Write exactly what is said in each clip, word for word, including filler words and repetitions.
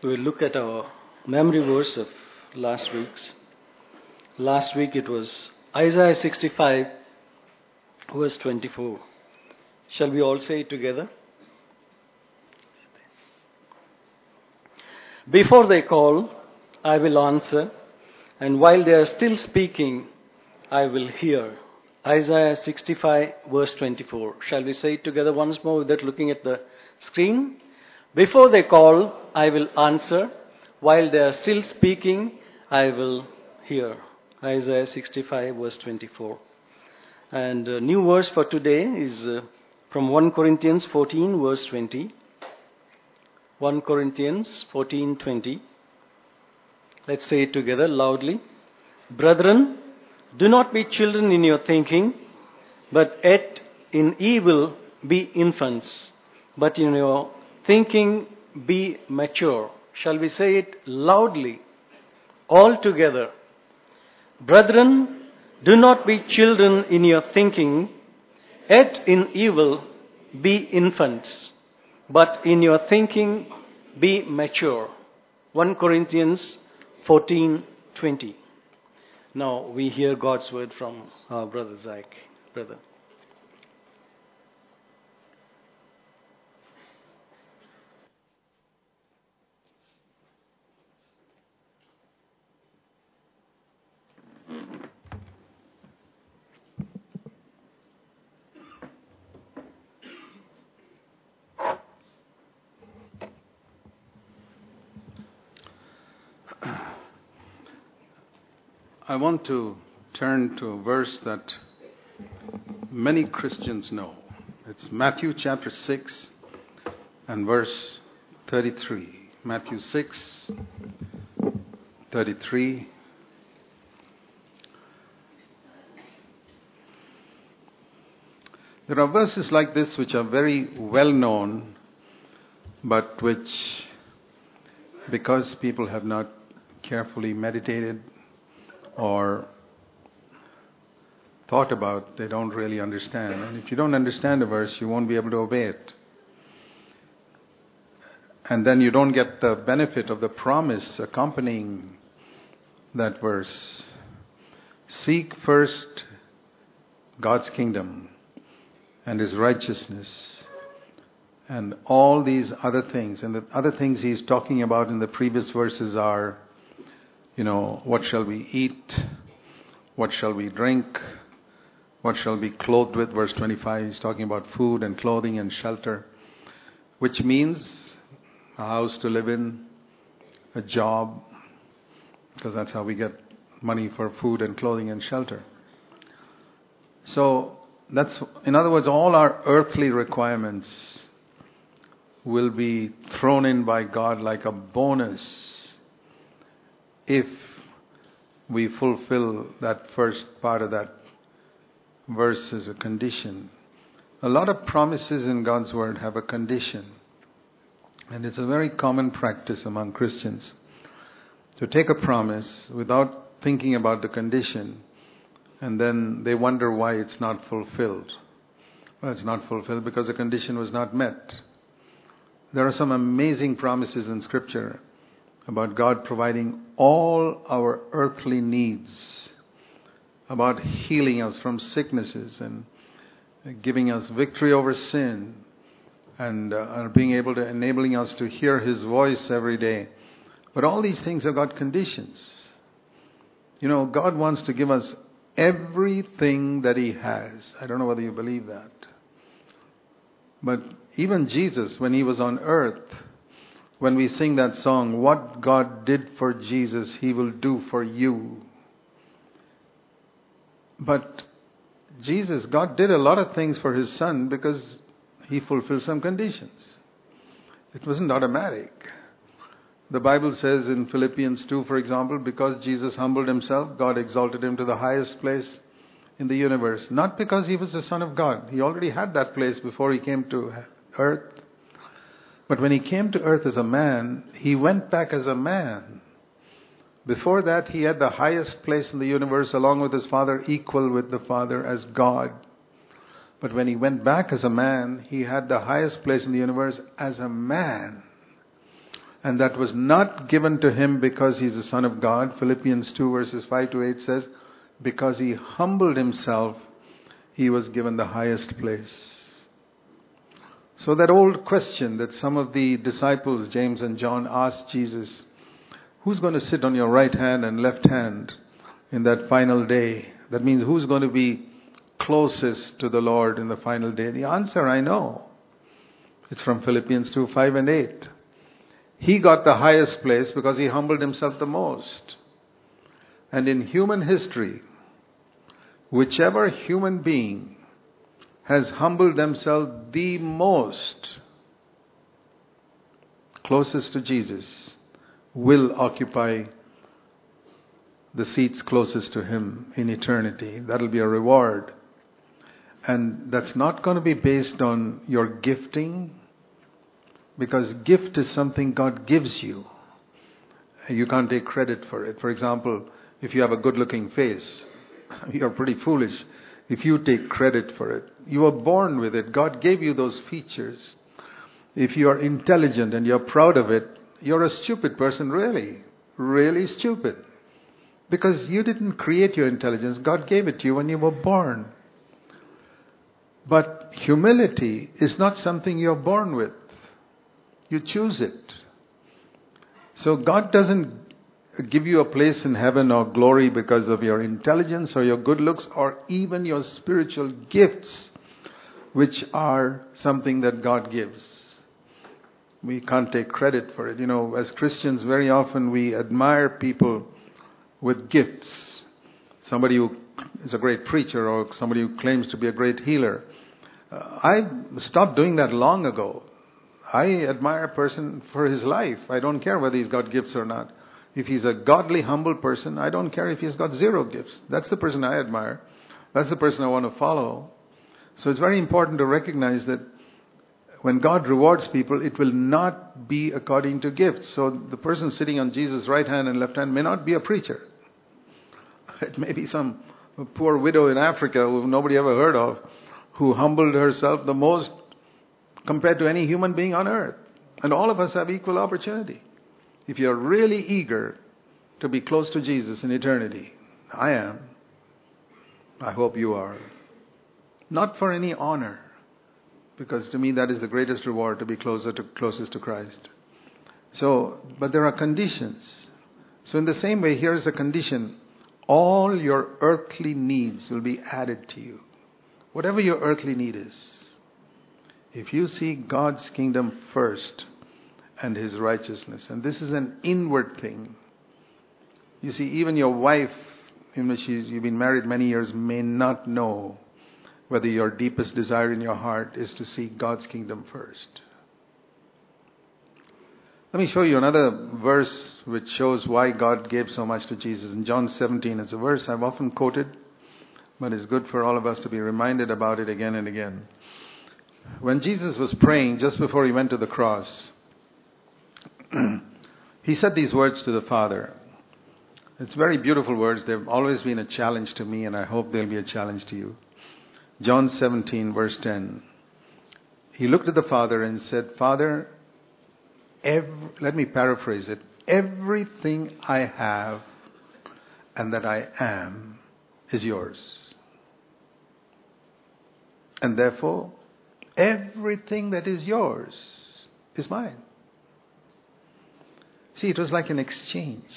We'll look at our memory verse of last week's. Last week it was Isaiah sixty-five, verse twenty-four. Shall we all say it together? Before they call, I will answer, and while they are still speaking, I will hear. Isaiah sixty-five, verse twenty-four. Shall we say it together once more without looking at the screen? Before they call, I will answer. While they are still speaking, I will hear. Isaiah sixty-five, verse twenty-four. And a new verse for today is uh, from First Corinthians fourteen, verse twenty. First Corinthians fourteen, twenty. Let's say it together loudly. Brethren, do not be children in your thinking, but yet in evil be infants, but in your thinking be mature. Shall we say it loudly, all together? Brethren, do not be children in your thinking, yet in evil be infants, but in your thinking be mature. First Corinthians fourteen, twenty. Now we hear God's word from our brother Zach. Brother. I want to turn to a verse that many Christians know. It's Matthew chapter six and verse thirty-three. Matthew six, thirty-three. There are verses like this which are very well known, but which, because people have not carefully meditated or thought about, they don't really understand. And if you don't understand a verse, you won't be able to obey it. And then you don't get the benefit of the promise accompanying that verse. Seek first God's kingdom and His righteousness and all these other things. And the other things He's talking about in the previous verses are, you know, what shall we eat? What shall we drink? What shall we be clothed with? Verse twenty-five, he's talking about food and clothing and shelter, which means a house to live in, a job, because that's how we get money for food and clothing and shelter. So that's, in other words, all our earthly requirements will be thrown in by God like a bonus if we fulfill that first part of that verse as a condition. A lot of promises in God's Word have a condition. And it's a very common practice among Christians to take a promise without thinking about the condition, and then they wonder why it's not fulfilled. Well, it's not fulfilled because the condition was not met. There are some amazing promises in Scripture about God providing all our earthly needs, about healing us from sicknesses and giving us victory over sin, and uh, being able to, enabling us to hear His voice every day. But all these things have got conditions. You know, God wants to give us everything that He has. I don't know whether you believe that. But even Jesus, when He was on earth, when we sing that song, what God did for Jesus, He will do for you. But Jesus, God did a lot of things for His Son because He fulfilled some conditions. It wasn't automatic. The Bible says in Philippians two, for example, because Jesus humbled Himself, God exalted Him to the highest place in the universe. Not because He was the Son of God. He already had that place before He came to earth. But when He came to earth as a man, He went back as a man. Before that, He had the highest place in the universe along with His Father, equal with the Father as God. But when He went back as a man, He had the highest place in the universe as a man. And that was not given to him because he's the Son of God. Philippians two verses five to eight says, because he humbled himself, he was given the highest place. So that old question that some of the disciples, James and John, asked Jesus, who's going to sit on your right hand and left hand in that final day? That means who's going to be closest to the Lord in the final day? The answer I know. It's from Philippians two, five and eight. He got the highest place because he humbled himself the most. And in human history, whichever human being has humbled themselves the most, closest to Jesus, will occupy the seats closest to him in eternity. That'll be a reward. And that's not going to be based on your gifting, because gift is something God gives you. You can't take credit for it. For example, if you have a good-looking face, you're pretty foolish if you take credit for it. You were born with it. God gave you those features. If you are intelligent and you're proud of it, you're a stupid person, really. Really stupid. Because you didn't create your intelligence. God gave it to you when you were born. But humility is not something you're born with. You choose it. So God doesn't give you a place in heaven or glory because of your intelligence or your good looks or even your spiritual gifts, which are something that God gives. We can't take credit for it. You know, as Christians, very often we admire people with gifts. Somebody who is a great preacher or somebody who claims to be a great healer. Uh, I stopped doing that long ago. I admire a person for his life. I don't care whether he's got gifts or not. If he's a godly, humble person, I don't care if he's got zero gifts. That's the person I admire. That's the person I want to follow. So it's very important to recognize that when God rewards people, it will not be according to gifts. So the person sitting on Jesus' right hand and left hand may not be a preacher. It may be some poor widow in Africa who nobody ever heard of, who humbled herself the most compared to any human being on earth. And all of us have equal opportunity. If you're really eager to be close to Jesus in eternity, I am. I hope you are. Not for any honor, because to me that is the greatest reward, to be closer to closest to Christ. So, but there are conditions. So in the same way, here is a condition. All your earthly needs will be added to you. Whatever your earthly need is. If you seek God's kingdom first and His righteousness, and this is an inward thing. You see, even your wife, even if she's, you've been married many years, may not know whether your deepest desire in your heart is to seek God's kingdom first. Let me show you another verse which shows why God gave so much to Jesus. In John seventeen, it's a verse I've often quoted, but it's good for all of us to be reminded about it again and again. When Jesus was praying just before He went to the cross, He said these words to the Father. It's very beautiful words. They've always been a challenge to me, and I hope they'll be a challenge to you. John seventeen, verse ten. He looked at the Father and said, Father, every, let me paraphrase it. Everything I have and that I am is yours. And therefore, everything that is yours is mine. See, it was like an exchange.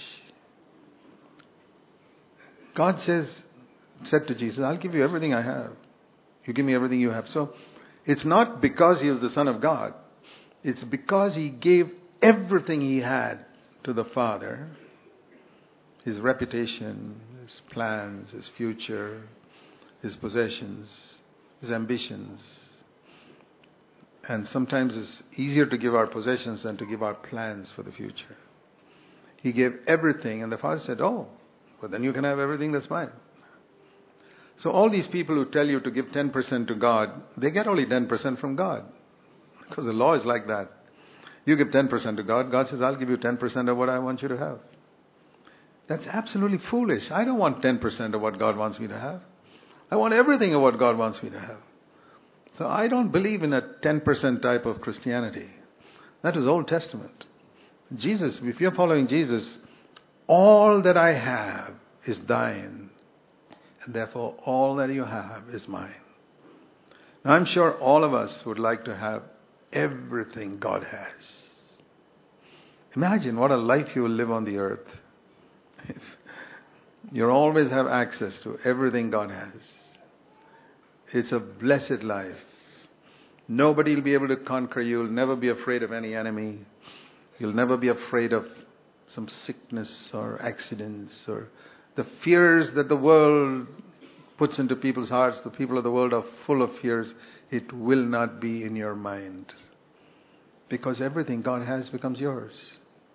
God says, said to Jesus, I'll give you everything I have. You give me everything you have. So, it's not because He was the Son of God. It's because He gave everything He had to the Father. His reputation, His plans, His future, His possessions, His ambitions. And sometimes it's easier to give our possessions than to give our plans for the future. He gave everything, and the Father said, oh, well then you can have everything that's mine. So all these people who tell you to give ten percent to God, they get only ten percent from God. Because the law is like that. You give ten percent to God, God says, I'll give you ten percent of what I want you to have. That's absolutely foolish. I don't want ten percent of what God wants me to have. I want everything of what God wants me to have. So I don't believe in a ten percent type of Christianity. That was Old Testament. Jesus, if you're following Jesus, all that I have is thine, and therefore all that you have is mine. Now, I'm sure all of us would like to have everything God has. Imagine what a life you will live on the earth if you always have access to everything God has. It's a blessed life. Nobody will be able to conquer you. You'll never be afraid of any enemy. You'll never be afraid of some sickness or accidents or the fears that the world puts into people's hearts. The people of the world are full of fears. It will not be in your mind, because everything God has becomes yours.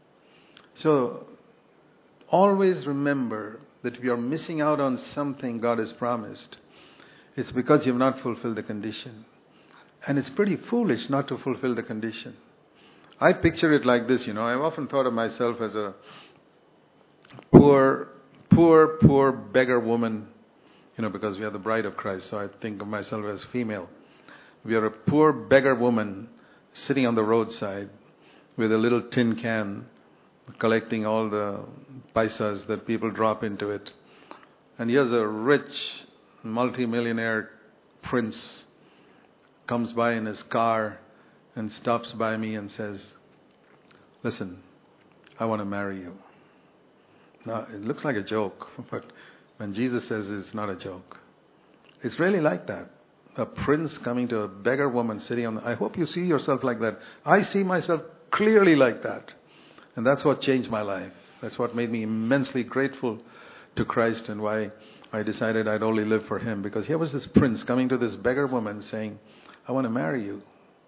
So always remember that if you're missing out on something God has promised, it's because you've not fulfilled the condition. And it's pretty foolish not to fulfill the condition. I picture it like this, you know. I've often thought of myself as a poor, poor, poor beggar woman, you know, because we are the bride of Christ, so I think of myself as female. We are a poor beggar woman sitting on the roadside with a little tin can, collecting all the paisas that people drop into it. And here's a rich multi-millionaire prince comes by in his car and stops by me and says, "Listen, I want to marry you." Now, it looks like a joke, but when Jesus says it's not a joke, it's really like that. A prince coming to a beggar woman sitting on the... I hope you see yourself like that. I see myself clearly like that. And that's what changed my life. That's what made me immensely grateful to Christ, and why I decided I'd only live for Him. Because here was this prince coming to this beggar woman saying, "I want to marry you."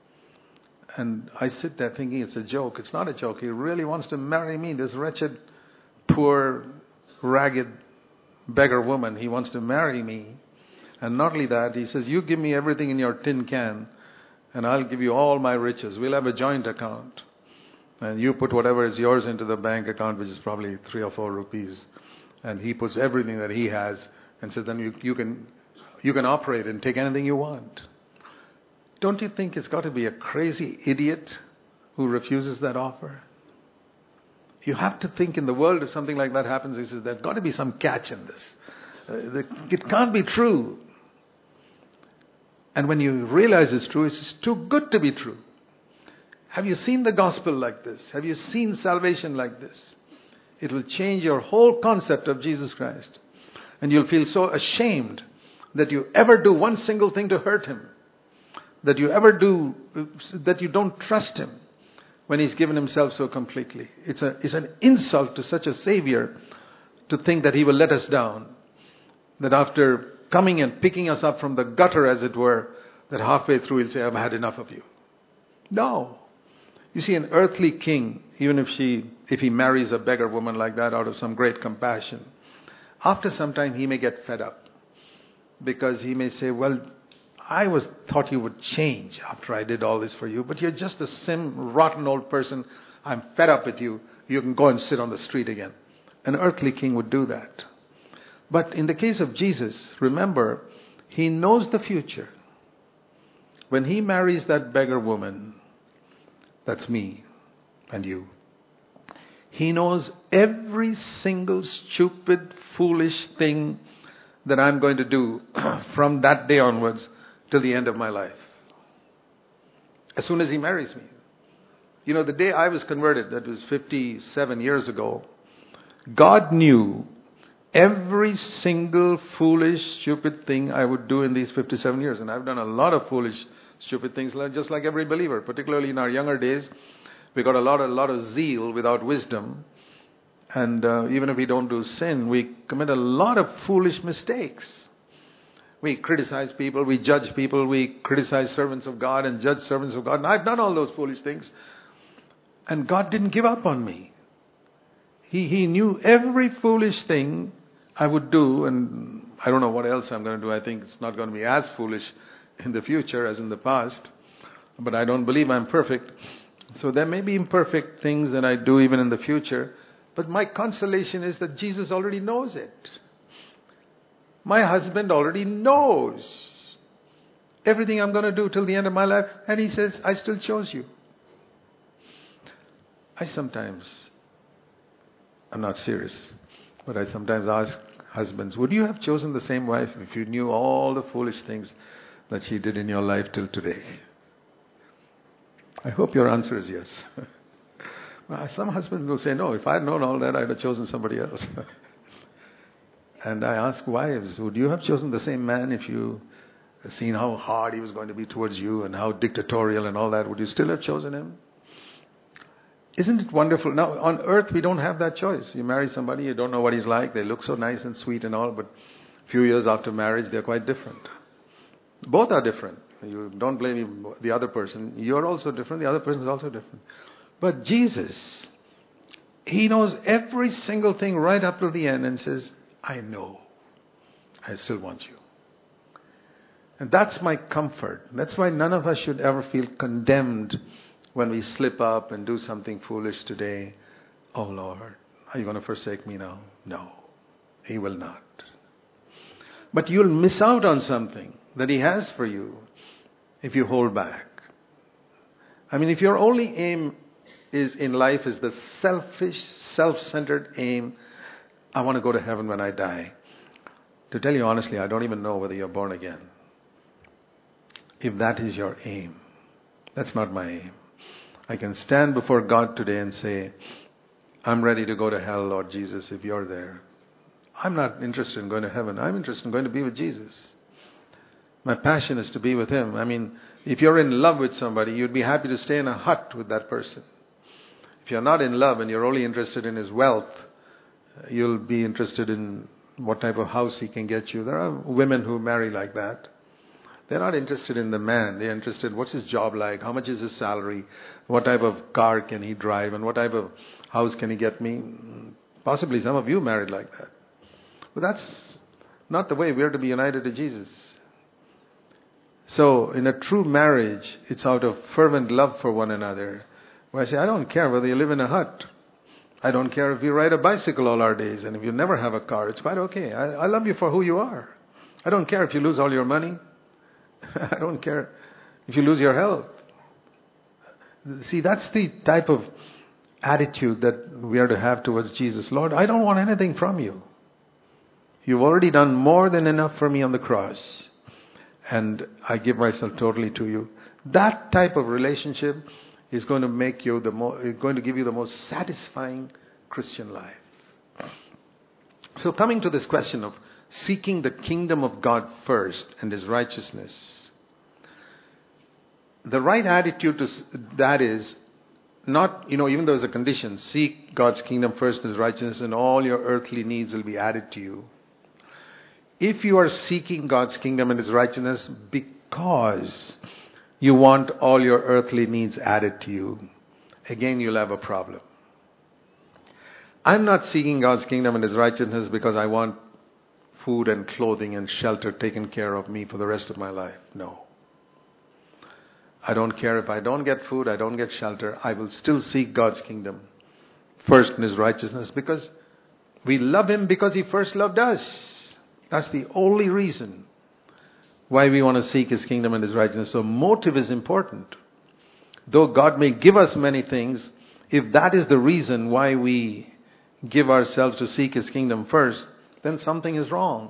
And I sit there thinking it's a joke. It's not a joke. He really wants to marry me, this wretched, poor, ragged beggar woman. He wants to marry me. And not only that, he says, "You give me everything in your tin can, and I'll give you all my riches. We'll have a joint account. And you put whatever is yours into the bank account, which is probably three or four rupees. And he puts everything that he has, and says, then you, you can you can operate and take anything you want." Don't you think it's got to be a crazy idiot who refuses that offer? You have to think, in the world, if something like that happens, he says, there's got to be some catch in this. Uh, it can't be true. And when you realize it's true, it's too good to be true. Have you seen the gospel like this? Have you seen salvation like this? It will change your whole concept of Jesus Christ. And you'll feel so ashamed that you ever do one single thing to hurt Him. That you ever do, that you don't trust Him when He's given Himself so completely. It's a, it's an insult to such a Savior to think that He will let us down. That after coming and picking us up from the gutter, as it were, that halfway through He'll say, "I've had enough of you." No. You see, an earthly king, even if she, if he marries a beggar woman like that out of some great compassion, after some time he may get fed up. Because he may say, "Well, I was thought you would change after I did all this for you, but you're just the same rotten old person. I'm fed up with you. You can go and sit on the street again." An earthly king would do that. But in the case of Jesus, remember, He knows the future. When He marries that beggar woman, that's me and you. He knows every single stupid, foolish thing that I'm going to do from that day onwards till the end of my life. As soon as He marries me. You know, the day I was converted, that was fifty-seven years ago, God knew every single foolish, stupid thing I would do in these fifty-seven years. And I've done a lot of foolish, stupid things, just like every believer. Particularly in our younger days, we got a lot, a lot of zeal without wisdom. And uh, even if we don't do sin, we commit a lot of foolish mistakes. We criticize people, we judge people, we criticize servants of God and judge servants of God. And I've done all those foolish things. And God didn't give up on me. He, he knew every foolish thing I would do, and I don't know what else I'm going to do. I think it's not going to be as foolish in the future as in the past. But I don't believe I'm perfect. So there may be imperfect things that I do even in the future. But my consolation is that Jesus already knows it. My husband already knows everything I'm going to do till the end of my life. And He says, "I still chose you." I sometimes, I'm not serious, but I sometimes ask husbands, would you have chosen the same wife if you knew all the foolish things that she did in your life till today? I hope your answer is yes. Well, some husbands will say, no, if I had known all that, I'd have chosen somebody else. And I ask wives, would you have chosen the same man if you had seen how hard he was going to be towards you and how dictatorial and all that? Would you still have chosen him? Isn't it wonderful? Now, on earth, we don't have that choice. You marry somebody, you don't know what he's like. They look so nice and sweet and all, but a few years after marriage, they're quite different. Both are different. You don't blame the other person. You're also different. The other person is also different. But Jesus, He knows every single thing right up to the end and says, I know. I still want you. And that's my comfort. That's why none of us should ever feel condemned when we slip up and do something foolish today. Oh Lord, are you going to forsake me now? No, He will not. But you'll miss out on something that He has for you if you hold back. I mean, if your only aim is in life is the selfish, self-centered aim, I want to go to heaven when I die. To tell you honestly, I don't even know whether you're born again. If that is your aim, that's not my aim. I can stand before God today and say, I'm ready to go to hell, Lord Jesus, if you're there. I'm not interested in going to heaven. I'm interested in going to be with Jesus. My passion is to be with Him. I mean, if you're in love with somebody, you'd be happy to stay in a hut with that person. If you're not in love and you're only interested in his wealth, you'll be interested in what type of house he can get you. There are women who marry like that. They're not interested in the man. They're interested in what's his job like, how much is his salary, what type of car can he drive, and what type of house can he get me. Possibly some of you married like that. But that's not the way we're to be united to Jesus. So in a true marriage, it's out of fervent love for one another. Where I say, I don't care whether you live in a hut. I don't care if you ride a bicycle all our days, and if you never have a car, it's quite okay. I, I love you for who you are. I don't care if you lose all your money. I don't care if you lose your health. See, that's the type of attitude that we are to have towards Jesus. Lord, I don't want anything from you. You've already done more than enough for me on the cross. And I give myself totally to you. That type of relationship is going to make you the more, is going to give you the most satisfying Christian life. So coming to this question of seeking the kingdom of God first and His righteousness, the right attitude to that is not, you know, even though there's a condition, seek God's kingdom first and His righteousness, and all your earthly needs will be added to you. If you are seeking God's kingdom and His righteousness because you want all your earthly needs added to you, again you'll have a problem. I'm not seeking God's kingdom and His righteousness because I want food and clothing and shelter taken care of me for the rest of my life. No. I don't care if I don't get food, I don't get shelter. I will still seek God's kingdom first in His righteousness because we love Him because He first loved us. That's the only reason why we want to seek His kingdom and His righteousness. So motive is important. Though God may give us many things, if that is the reason why we give ourselves to seek His kingdom first, then something is wrong.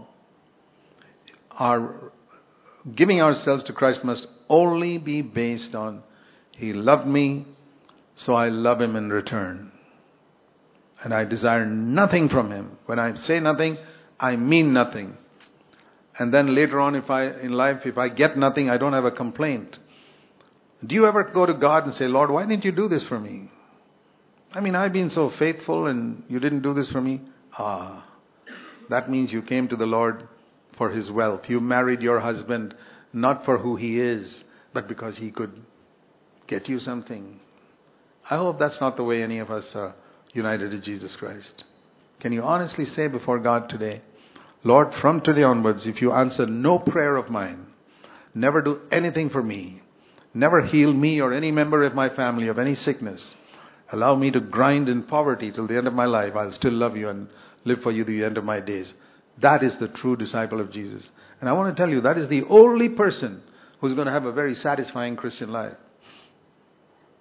Our giving ourselves to Christ must only be based on He loved me, so I love Him in return. And I desire nothing from Him. When I say nothing, I mean nothing. And then later on if I in life, if I get nothing, I don't have a complaint. Do you ever go to God and say, Lord, why didn't you do this for me? I mean, I've been so faithful and you didn't do this for me. Ah, that means you came to the Lord for His wealth. You married your husband not for who he is, but because he could get you something. I hope that's not the way any of us are united to Jesus Christ. Can you honestly say before God today, Lord, from today onwards, if you answer no prayer of mine, never do anything for me, never heal me or any member of my family of any sickness, allow me to grind in poverty till the end of my life, I'll still love you and live for you the end of my days. That is the true disciple of Jesus. And I want to tell you, that is the only person who's going to have a very satisfying Christian life.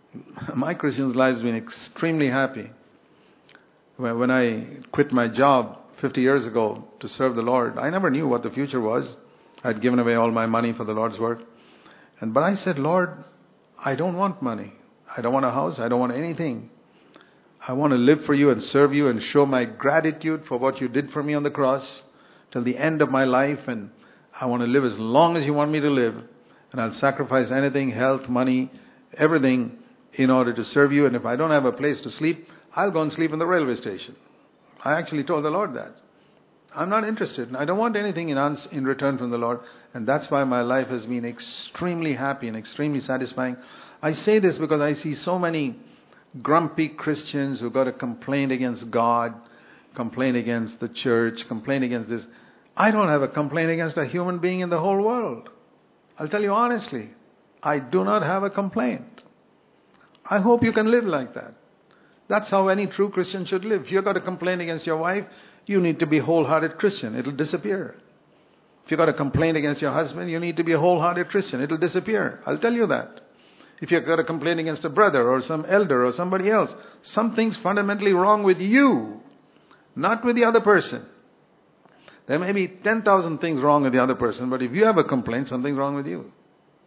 My Christian's life has been extremely happy. When when I quit my job fifty years ago to serve the Lord, I never knew what the future was. I'd given away all my money for the Lord's work. And but I said, Lord, I don't want money. I don't want a house. I don't want anything. I want to live for you and serve you and show my gratitude for what you did for me on the cross till the end of my life. And I want to live as long as you want me to live. And I'll sacrifice anything, health, money, everything in order to serve you. And if I don't have a place to sleep, I'll go and sleep in the railway station. I actually told the Lord that. I'm not interested. I don't want anything in ans- in return from the Lord. And that's why my life has been extremely happy and extremely satisfying. I say this because I see so many grumpy Christians who got a complaint against God, complaint against the church, complaint against this. I don't have a complaint against a human being in the whole world. I'll tell you honestly, I do not have a complaint. I hope you can live like that. That's how any true Christian should live. If you've got a complaint against your wife, you need to be a wholehearted Christian. It'll disappear. If you've got a complaint against your husband, you need to be a wholehearted Christian. It'll disappear. I'll tell you that. If you've got a complaint against a brother or some elder or somebody else, something's fundamentally wrong with you, not with the other person. There may be ten thousand things wrong with the other person, but if you have a complaint, something's wrong with you.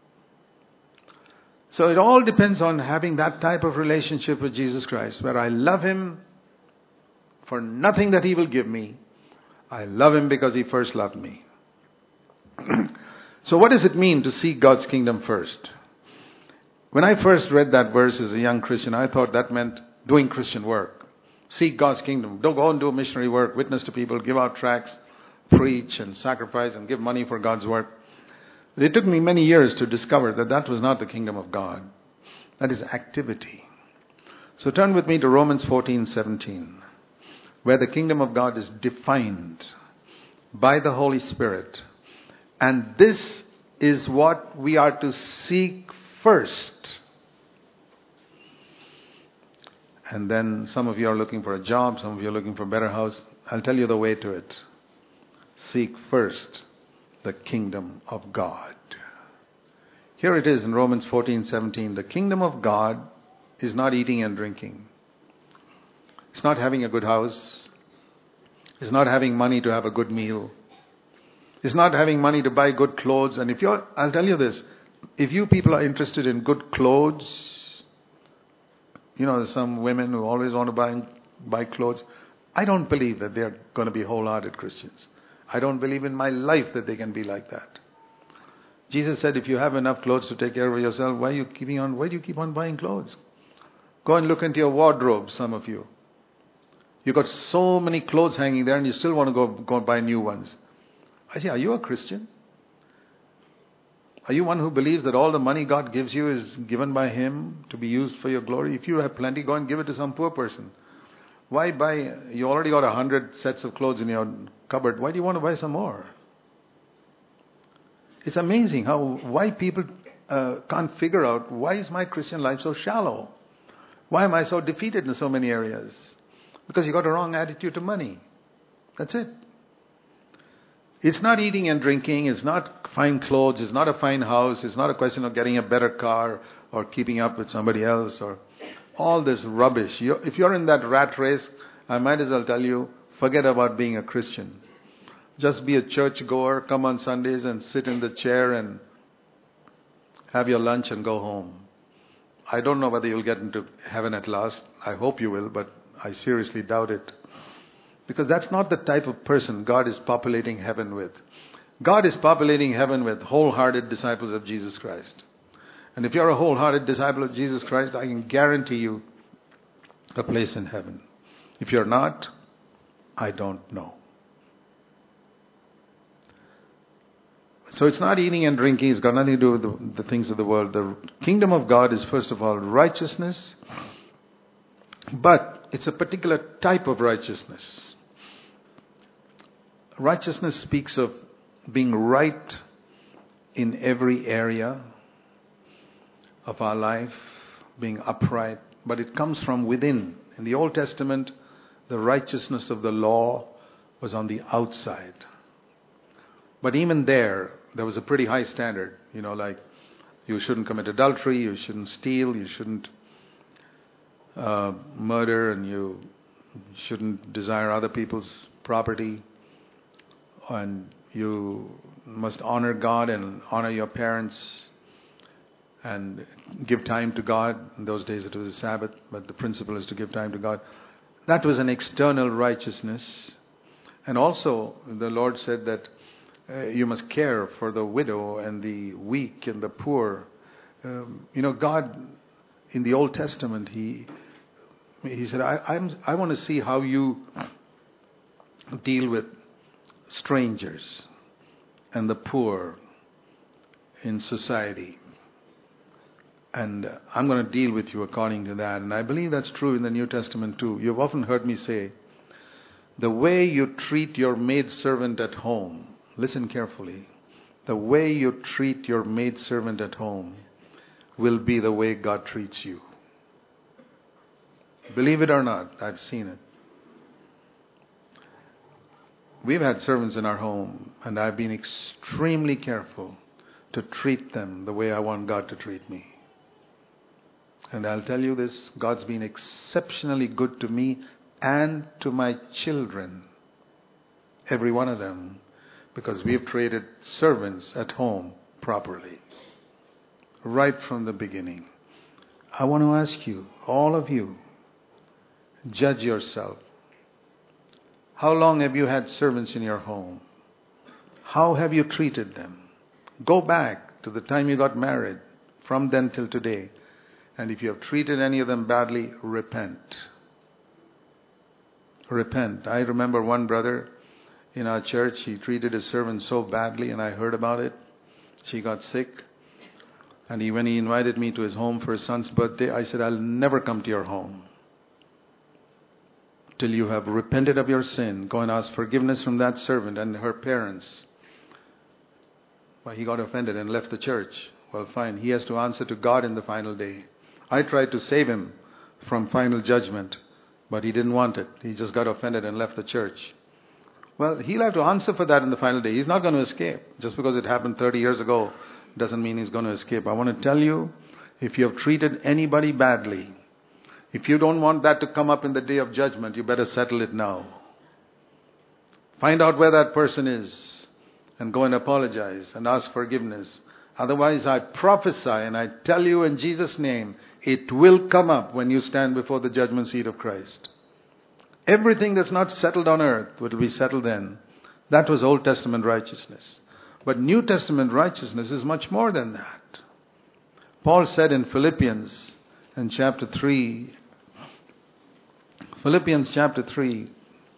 So it all depends on having that type of relationship with Jesus Christ, where I love Him for nothing that He will give me. I love Him because He first loved me. So what does it mean to seek God's kingdom first? When I first read that verse as a young Christian, I thought that meant doing Christian work. Seek God's kingdom. Don't go and do missionary work, witness to people, give out tracts, preach and sacrifice and give money for God's work. But it took me many years to discover that that was not the kingdom of God. That is activity. So turn with me to Romans fourteen seventeen, where the kingdom of God is defined by the Holy Spirit. And this is what we are to seek first. And then some of you are looking for a job, some of you are looking for a better house. I'll tell you the way to it. Seek first the kingdom of God. Here it is in Romans fourteen seventeen. The kingdom of God is not eating and drinking. It's not having a good house. It's not having money to have a good meal. It's not having money to buy good clothes. And if you're, I'll tell you this, if you people are interested in good clothes, you know, there's some women who always want to buy, buy clothes. I don't believe that they're going to be wholehearted Christians. I don't believe in my life that they can be like that. Jesus said, if you have enough clothes to take care of yourself, why are you keeping on, why do you keep on buying clothes? Go and look into your wardrobe, some of you. You've got so many clothes hanging there and you still want to go, go and buy new ones. I say, are you a Christian? Are you one who believes that all the money God gives you is given by Him to be used for your glory? If you have plenty, go and give it to some poor person. Why buy, you already got a hundred sets of clothes in your cupboard. Why do you want to buy some more? It's amazing how, why people uh, can't figure out, why is my Christian life so shallow? Why am I so defeated in so many areas? Because you got a wrong attitude to money. That's it. It's not eating and drinking, it's not fine clothes, it's not a fine house, it's not a question of getting a better car or keeping up with somebody else or all this rubbish. You, if you're in that rat race, I might as well tell you, forget about being a Christian. Just be a church goer, come on Sundays and sit in the chair and have your lunch and go home. I don't know whether you'll get into heaven at last. I hope you will, but I seriously doubt it. Because that's not the type of person God is populating heaven with. God is populating heaven with wholehearted disciples of Jesus Christ. And if you're a wholehearted disciple of Jesus Christ, I can guarantee you a place in heaven. If you're not, I don't know. So it's not eating and drinking. It's got nothing to do with the, the things of the world. The kingdom of God is first of all righteousness. But it's a particular type of righteousness. Righteousness speaks of being right in every area of our life, being upright, but it comes from within. In the Old Testament, the righteousness of the law was on the outside. But even there, there was a pretty high standard. You know, like you shouldn't commit adultery, you shouldn't steal, you shouldn't uh, murder and you shouldn't desire other people's property, and you must honor God and honor your parents and give time to God. In those days it was a Sabbath, but the principle is to give time to God. That was an external righteousness. And also the Lord said that uh, you must care for the widow and the weak and the poor. Um, you know, God in the Old Testament, He He said, I, I'm, I want to see how you deal with strangers and the poor in society. And uh, I'm going to deal with you according to that. And I believe that's true in the New Testament too. You've often heard me say, the way you treat your maidservant at home, listen carefully, the way you treat your maidservant at home will be the way God treats you. Believe it or not, I've seen it. We've had servants in our home, and I've been extremely careful to treat them the way I want God to treat me. And I'll tell you this, God's been exceptionally good to me and to my children, every one of them, because we've treated servants at home properly, right from the beginning. I want to ask you, all of you, judge yourself. How long have you had servants in your home? How have you treated them? Go back to the time you got married, from then till today. And if you have treated any of them badly, repent. Repent. I remember one brother in our church, he treated his servant so badly, and I heard about it. She got sick. And he, when he invited me to his home for his son's birthday, I said, I'll never come to your home till you have repented of your sin. Go and ask forgiveness from that servant and her parents. Well, he got offended and left the church. Well, fine. He has to answer to God in the final day. I tried to save him from final judgment, but he didn't want it. He just got offended and left the church. Well, he'll have to answer for that in the final day. He's not going to escape. Just because it happened thirty years ago doesn't mean he's going to escape. I want to tell you, if you have treated anybody badly, if you don't want that to come up in the day of judgment, you better settle it now. Find out where that person is and go and apologize and ask forgiveness. Otherwise, I prophesy and I tell you in Jesus' name, it will come up when you stand before the judgment seat of Christ. Everything that's not settled on earth will be settled then. That was Old Testament righteousness. But New Testament righteousness is much more than that. Paul said in Philippians in chapter three, Philippians chapter three,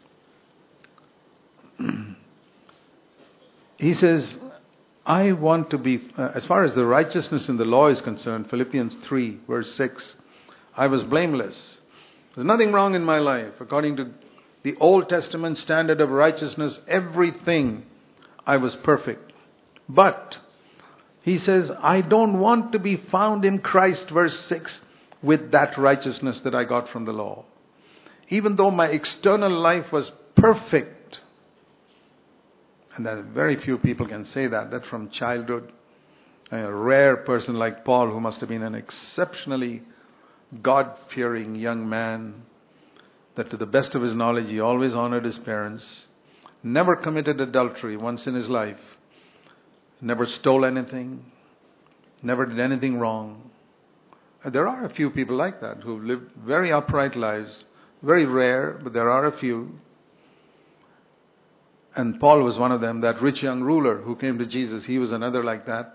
he says, I want to be, uh, as far as the righteousness in the law is concerned, Philippians three, verse six, I was blameless. There's nothing wrong in my life. According to the Old Testament standard of righteousness, everything, I was perfect. But, he says, I don't want to be found in Christ, verse six, with that righteousness that I got from the law. Even though my external life was perfect, and that very few people can say that, that from childhood, a rare person like Paul, who must have been an exceptionally God-fearing young man, that to the best of his knowledge, he always honored his parents, never committed adultery once in his life, never stole anything, never did anything wrong. There are a few people like that who lived very upright lives, very rare, but there are a few. And Paul was one of them, that rich young ruler who came to Jesus. He was another like that.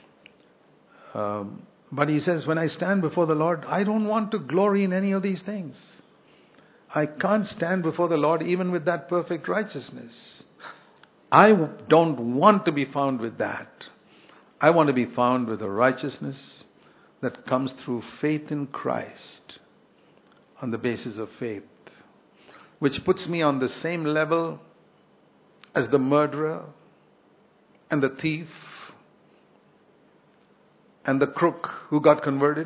Um, but he says, when I stand before the Lord, I don't want to glory in any of these things. I can't stand before the Lord even with that perfect righteousness. I don't want to be found with that. I want to be found with a righteousness that comes through faith in Christ, on the basis of faith, which puts me on the same level as the murderer and the thief and the crook who got converted.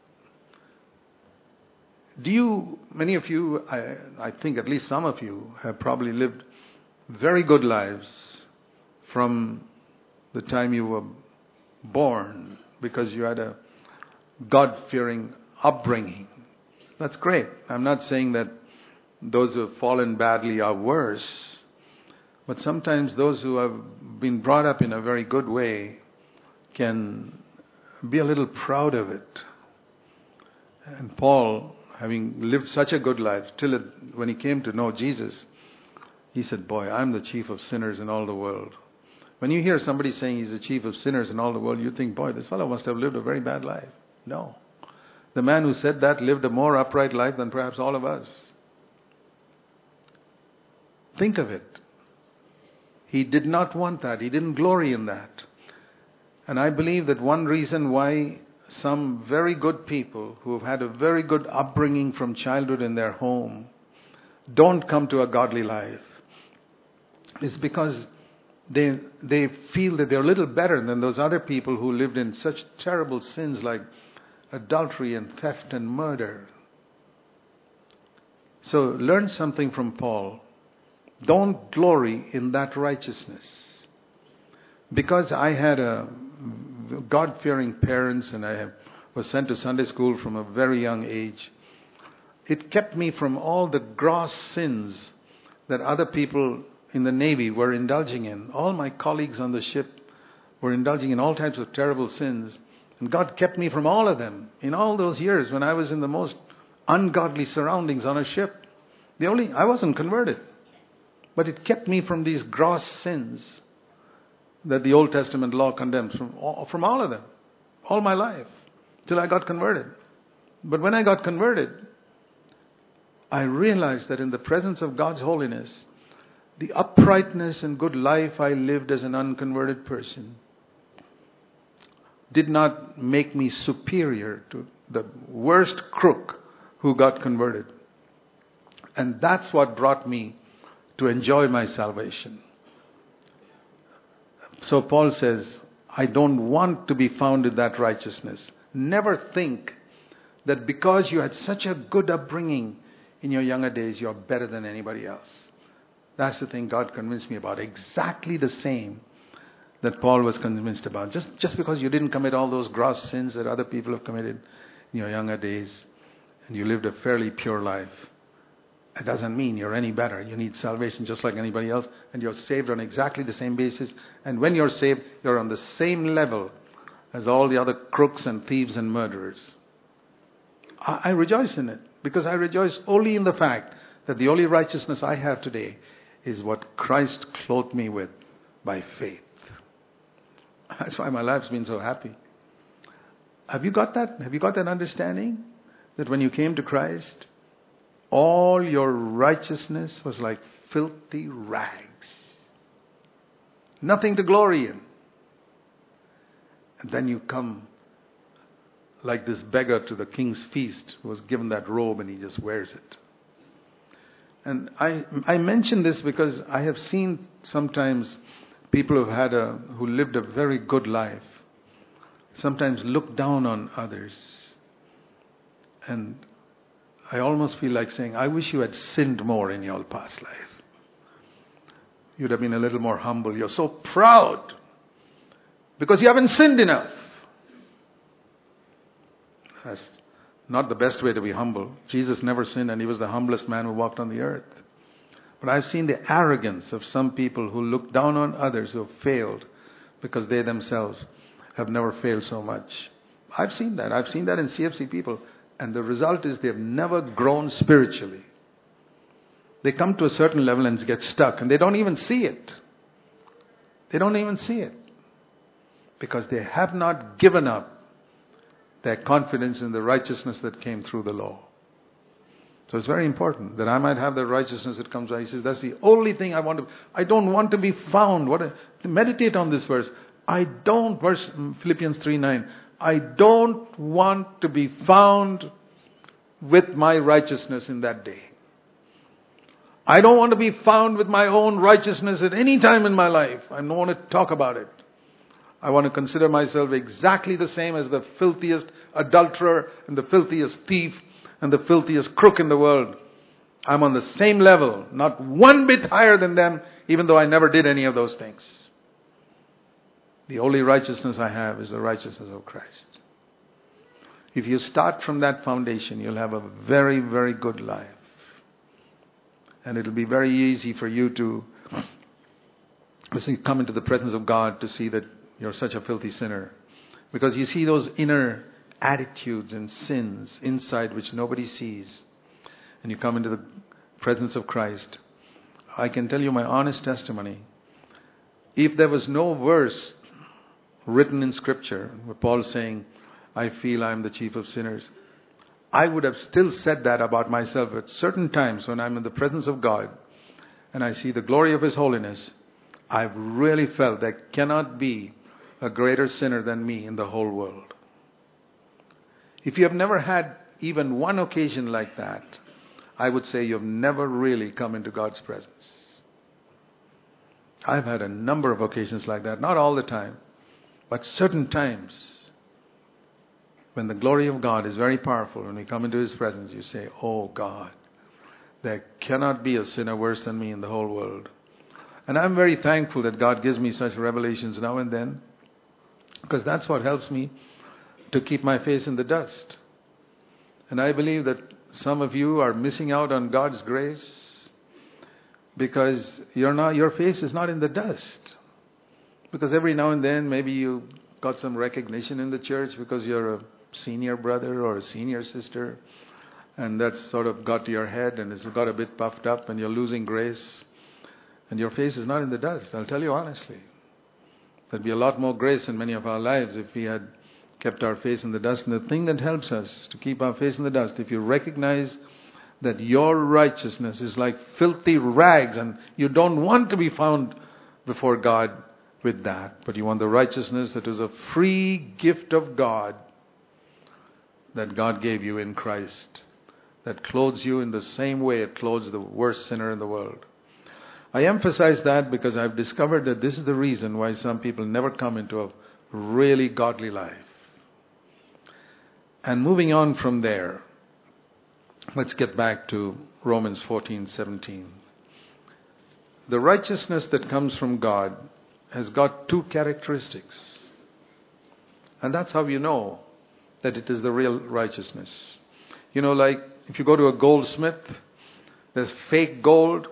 Do you, many of you, I, I think at least some of you, have probably lived very good lives from the time you were born, because you had a God-fearing upbringing. That's great. I'm not saying that those who have fallen badly are worse. But sometimes those who have been brought up in a very good way can be a little proud of it. And Paul, having lived such a good life, till it, when he came to know Jesus, he said, boy, I'm the chief of sinners in all the world. When you hear somebody saying he's the chief of sinners in all the world, you think, boy, this fellow must have lived a very bad life. No. The man who said that lived a more upright life than perhaps all of us. Think of it. He did not want that. He didn't glory in that. And I believe that one reason why some very good people who have had a very good upbringing from childhood in their home don't come to a godly life is because they they feel that they're a little better than those other people who lived in such terrible sins like adultery and theft and murder. So learn something from Paul. Don't glory in that righteousness. Because I had a God-fearing parents and I have, was sent to Sunday school from a very young age, it kept me from all the gross sins that other people in the Navy were indulging in. All my colleagues on the ship were indulging in all types of terrible sins. And God kept me from all of them in all those years when I was in the most ungodly surroundings on a ship. The only I wasn't converted. But it kept me from these gross sins that the Old Testament law condemns, from all, from all of them, all my life, till I got converted. But when I got converted, I realized that in the presence of God's holiness, the uprightness and good life I lived as an unconverted person did not make me superior to the worst crook who got converted. And that's what brought me to enjoy my salvation. So Paul says, I don't want to be found in that righteousness. Never think that because you had such a good upbringing in your younger days, you're better than anybody else. That's the thing God convinced me about. Exactly the same that Paul was convinced about. Just, just because you didn't commit all those gross sins that other people have committed in your younger days, and you lived a fairly pure life, it doesn't mean you're any better. You need salvation just like anybody else, and you're saved on exactly the same basis. And when you're saved, you're on the same level as all the other crooks and thieves and murderers. I, I rejoice in it, because I rejoice only in the fact that the only righteousness I have today is what Christ clothed me with by faith. That's why my life's been so happy. Have you got that? Have you got that understanding? That when you came to Christ, all your righteousness was like filthy rags. Nothing to glory in. And then you come like this beggar to the king's feast who was given that robe and he just wears it. And I I mention this because I have seen sometimes people who've had a who lived a very good life sometimes look down on others. And I almost feel like saying, I wish you had sinned more in your past life. You'd have been a little more humble. You're so proud because you haven't sinned enough. That's not the best way to be humble. Jesus never sinned and he was the humblest man who walked on the earth. But I've seen the arrogance of some people who look down on others who have failed because they themselves have never failed so much. I've seen that. I've seen that in C F C people. And the result is they've never grown spiritually. They come to a certain level and get stuck. And they don't even see it. They don't even see it. Because they have not given up their confidence in the righteousness that came through the law. So it's very important that I might have the righteousness that comes out. He says, that's the only thing I want to... I don't want to be found. What a, meditate on this verse. I don't... Verse Philippians three nine. I don't want to be found with my righteousness in that day. I don't want to be found with my own righteousness at any time in my life. I don't want to talk about it. I want to consider myself exactly the same as the filthiest adulterer and the filthiest thief and the filthiest crook in the world. I'm on the same level, not one bit higher than them, even though I never did any of those things. The only righteousness I have is the righteousness of Christ. If you start from that foundation, you'll have a very, very good life. And it'll be very easy for you to come into the presence of God to see that you're such a filthy sinner. Because you see those inner attitudes and sins inside which nobody sees. And you come into the presence of Christ. I can tell you my honest testimony. If there was no verse written in Scripture where Paul's saying, I feel I'm the chief of sinners, I would have still said that about myself at certain times when I'm in the presence of God and I see the glory of His holiness. I've really felt there cannot be a greater sinner than me in the whole world. If you have never had even one occasion like that, I would say you've never really come into God's presence. I've had a number of occasions like that, not all the time, but certain times when the glory of God is very powerful, when we come into His presence, you say, oh God, there cannot be a sinner worse than me in the whole world. And I'm very thankful that God gives me such revelations now and then, because that's what helps me to keep my face in the dust. And I believe that some of you are missing out on God's grace because you're not, your face is not in the dust. Because every now and then maybe you got some recognition in the church because you're a senior brother or a senior sister, and that's sort of got to your head and it's got a bit puffed up and you're losing grace and your face is not in the dust. I'll tell you honestly, there'd be a lot more grace in many of our lives if we had kept our face in the dust. And the thing that helps us to keep our face in the dust, if you recognize that your righteousness is like filthy rags and you don't want to be found before God with that, but you want the righteousness that is a free gift of God that God gave you in Christ, that clothes you in the same way it clothes the worst sinner in the world. I emphasize that because I've discovered that this is the reason why some people never come into a really godly life. And moving on from there, let's get back to Romans fourteen seventeen. The righteousness that comes from God has got two characteristics. And that's how you know that it is the real righteousness. You know, like if you go to a goldsmith, there's fake gold.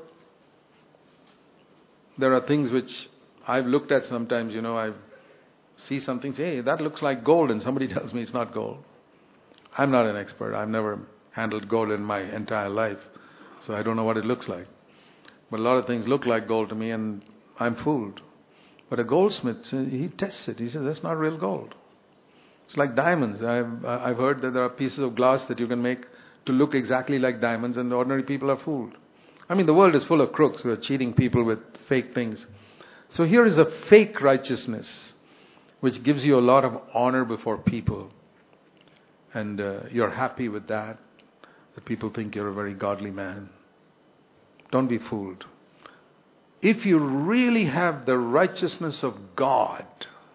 There are things which I've looked at sometimes, you know, I see something, say, hey, that looks like gold, and somebody tells me it's not gold. I'm not an expert. I've never handled gold in my entire life, so I don't know what it looks like. But a lot of things look like gold to me, and I'm fooled. But a goldsmith, he tests it. He says, that's not real gold. It's like diamonds. I've, I've heard that there are pieces of glass that you can make to look exactly like diamonds, and ordinary people are fooled. I mean, the world is full of crooks who are cheating people with fake things. So here is a fake righteousness, which gives you a lot of honor before people. And uh, you're happy with that, that people think you're a very godly man. Don't be fooled. If you really have the righteousness of God,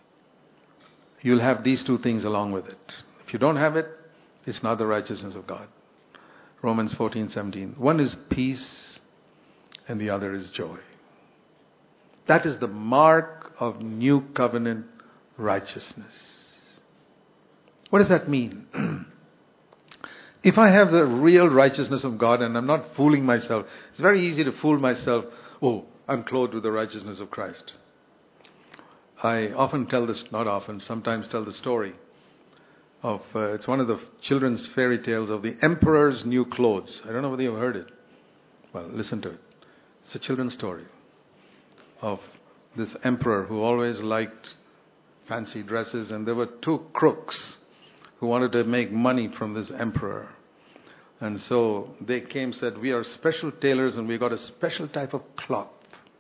you'll have these two things along with it. If you don't have it, it's not the righteousness of God. Romans fourteen seventeen. One is peace and the other is joy. That is the mark of new covenant righteousness. What does that mean? If I have the real righteousness of God and I'm not fooling myself, it's very easy to fool myself. Oh, I'm clothed with the righteousness of Christ. I often tell this, not often, sometimes tell the story of, uh, it's one of the children's fairy tales of the Emperor's New Clothes. I don't know whether you've heard it. Well, listen to it. It's a children's story of this emperor who always liked fancy dresses, and there were two crooks who wanted to make money from this emperor. And so they came, said, we are special tailors and we got a special type of cloth.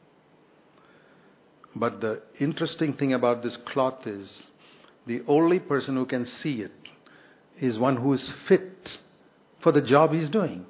But the interesting thing about this cloth is the only person who can see it is one who is fit for the job he's doing.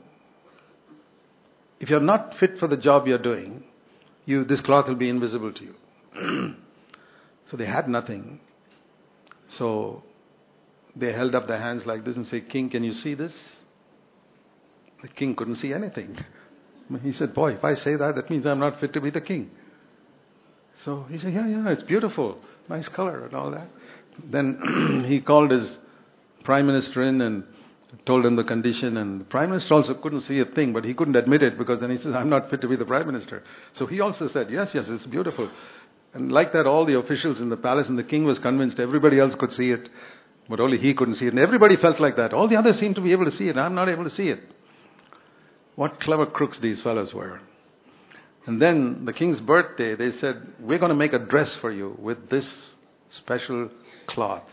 If you're not fit for the job you're doing, you this cloth will be invisible to you. So they had nothing. So they held up their hands like this and said, King, can you see this? The king couldn't see anything. He said, boy, if I say that, that means I'm not fit to be the king. So he said, yeah, yeah, it's beautiful. Nice color and all that. Then he called his Prime Minister in and told him the condition, and the Prime Minister also couldn't see a thing, but he couldn't admit it because then he says, I'm not fit to be the Prime Minister. So he also said, yes, yes, it's beautiful. And like that, all the officials in the palace and the king was convinced everybody else could see it, but only he couldn't see it. And everybody felt like that. All the others seemed to be able to see it. I'm not able to see it. What clever crooks these fellows were. And then the king's birthday, they said, we're going to make a dress for you with this special cloth.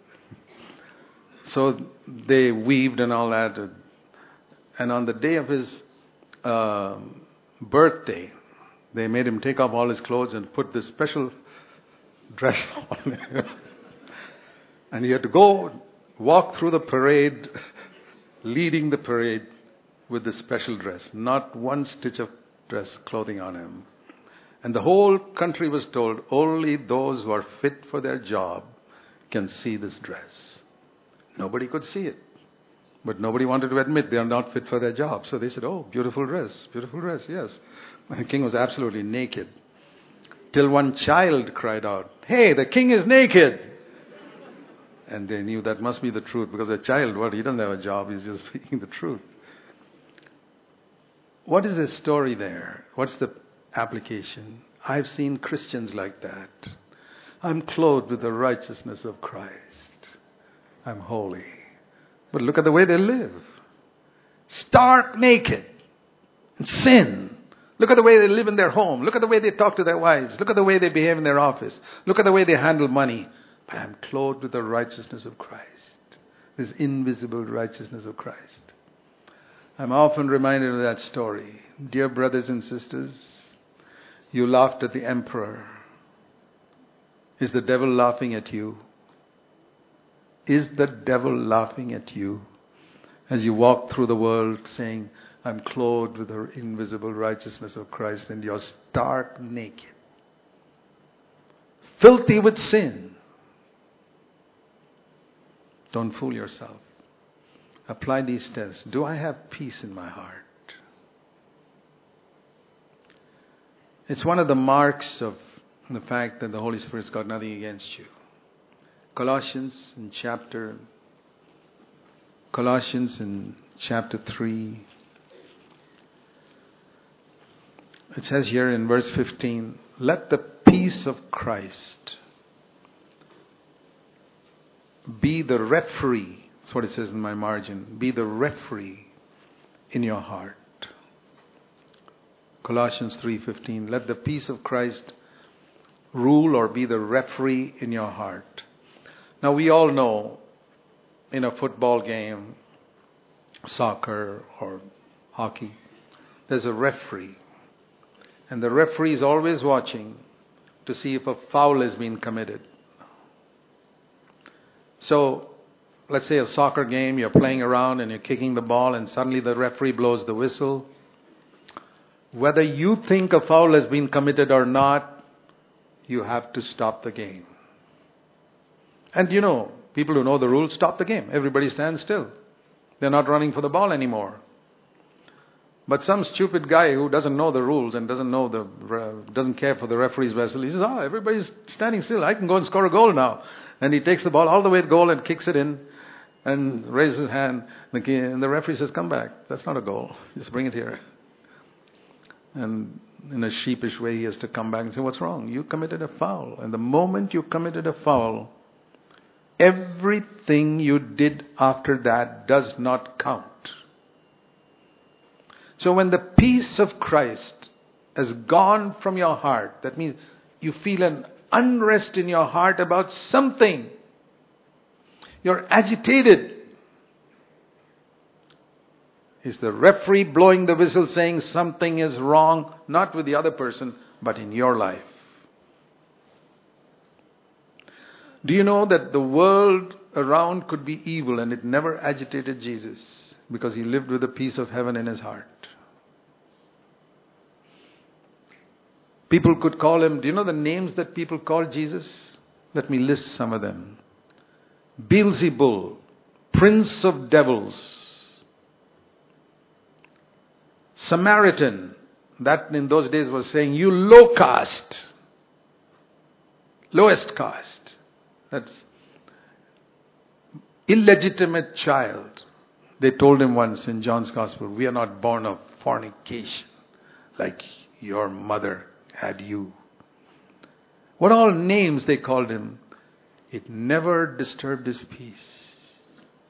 So they weaved and all that. And on the day of his uh, birthday, they made him take off all his clothes and put this special dress on him. And he had to go walk through the parade, leading the parade with this special dress. Not one stitch of dress clothing on him. And the whole country was told, only those who are fit for their job can see this dress. Nobody could see it. But nobody wanted to admit they are not fit for their job. So they said, oh, beautiful dress, beautiful dress, yes. And the king was absolutely naked. Till one child cried out, hey, the king is naked. And they knew that must be the truth, because a child, what, he doesn't have a job, he's just speaking the truth. What is the story there? What's the application? I've seen Christians like that. I'm clothed with the righteousness of Christ. I'm holy. But look at the way they live. Stark naked. In sin. Look at the way they live in their home. Look at the way they talk to their wives. Look at the way they behave in their office. Look at the way they handle money. But I'm clothed with the righteousness of Christ. This invisible righteousness of Christ. I'm often reminded of that story. Dear brothers and sisters, you laughed at the emperor. Is the devil laughing at you? Is the devil laughing at you as you walk through the world saying, I'm clothed with the invisible righteousness of Christ, and you're stark naked, filthy with sin? Don't fool yourself. Apply these tests. Do I have peace in my heart? It's one of the marks of the fact that the Holy Spirit's got nothing against you. Colossians in chapter Colossians in chapter three. It says here in verse fifteen, let the peace of Christ be the referee. That's what it says in my margin. Be the referee in your heart. Colossians three fifteen. Let the peace of Christ rule or be the referee in your heart. Now we all know in a football game, soccer or hockey, there's a referee. And the referee is always watching to see if a foul has been committed. So, let's say a soccer game, you're playing around and you're kicking the ball and suddenly the referee blows the whistle. Whether you think a foul has been committed or not, you have to stop the game. And you know, people who know the rules stop the game. Everybody stands still. They're not running for the ball anymore. But some stupid guy who doesn't know the rules and doesn't know the doesn't care for the referee's whistle, he says, oh, everybody's standing still. I can go and score a goal now. And he takes the ball all the way to goal and kicks it in and raises his hand. And the referee says, come back. That's not a goal. Just bring it here. And in a sheepish way, he has to come back and say, what's wrong? You committed a foul. And the moment you committed a foul, everything you did after that does not count. So when the peace of Christ has gone from your heart, that means you feel an unrest in your heart about something. You're agitated. Is the referee blowing the whistle saying something is wrong, not with the other person, but in your life? Do you know that the world around could be evil and it never agitated Jesus because he lived with the peace of heaven in his heart? People could call him, do you know the names that people call Jesus? Let me list some of them. Beelzebul, Prince of Devils. Samaritan, that in those days was saying, you low caste. Lowest caste. That's illegitimate child. They told him once in John's Gospel, we are not born of fornication like your mother had you. What all names they called him, it never disturbed his peace.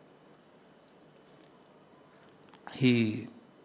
He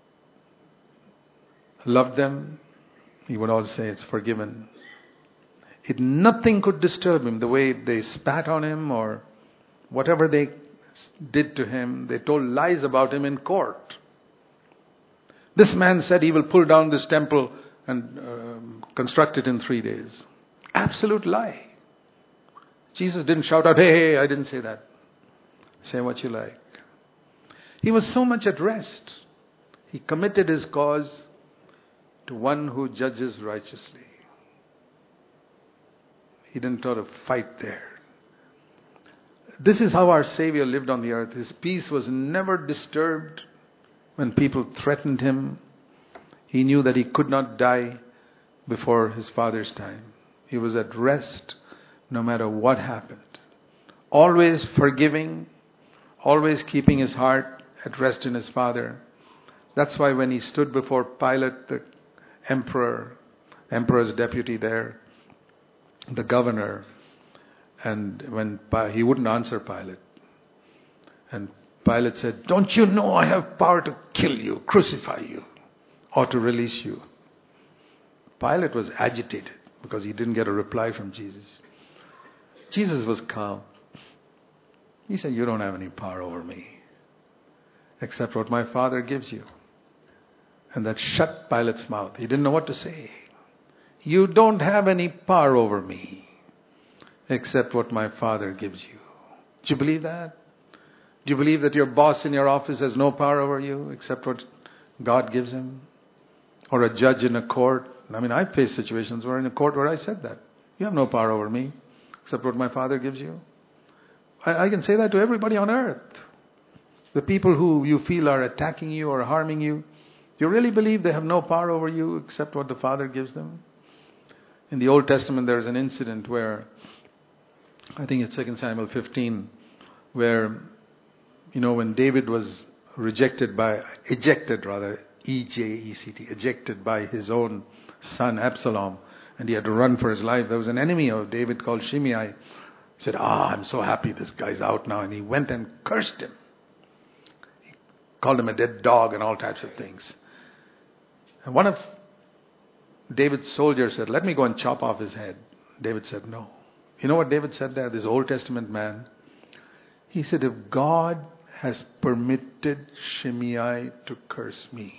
loved them. He would always say, it's forgiven. It, nothing could disturb him. The way they spat on him or whatever they did to him. They told lies about him in court. This man said he will pull down this temple and uh, construct it in three days. Absolute lie. Jesus didn't shout out, hey, hey, I didn't say that. Say what you like. He was so much at rest. He committed his cause to one who judges righteously. He didn't try to fight there. This is how our Savior lived on the earth. His peace was never disturbed when people threatened him. He knew that he could not die before his Father's time. He was at rest no matter what happened. Always forgiving, always keeping his heart at rest in his Father. That's why when he stood before Pilate, the emperor, emperor's deputy there, the governor, and when he wouldn't answer Pilate, and Pilate said, don't you know I have power to kill you, crucify you, or to release you? Pilate was agitated because he didn't get a reply from Jesus. Jesus was calm. He said, you don't have any power over me except what my Father gives you. And that shut Pilate's mouth. He didn't know what to say. You don't have any power over me except what my Father gives you. Do you believe that? Do you believe that your boss in your office has no power over you except what God gives him? Or a judge in a court? I mean, I've faced situations where in a court where I said that. You have no power over me except what my Father gives you. I, I can say that to everybody on earth. The people who you feel are attacking you or harming you, do you really believe they have no power over you except what the Father gives them? In the Old Testament, there's an incident where, I think it's Second Samuel fifteen, where, you know, when David was rejected by, ejected rather, E J E C T, ejected by his own son Absalom, and he had to run for his life. There was an enemy of David called Shimei. He said, ah, I'm so happy this guy's out now. And he went and cursed him. He called him a dead dog and all types of things. And one of David's soldiers said, let me go and chop off his head. David said, no. You know what David said there, this Old Testament man? He said, if God has permitted Shimei to curse me,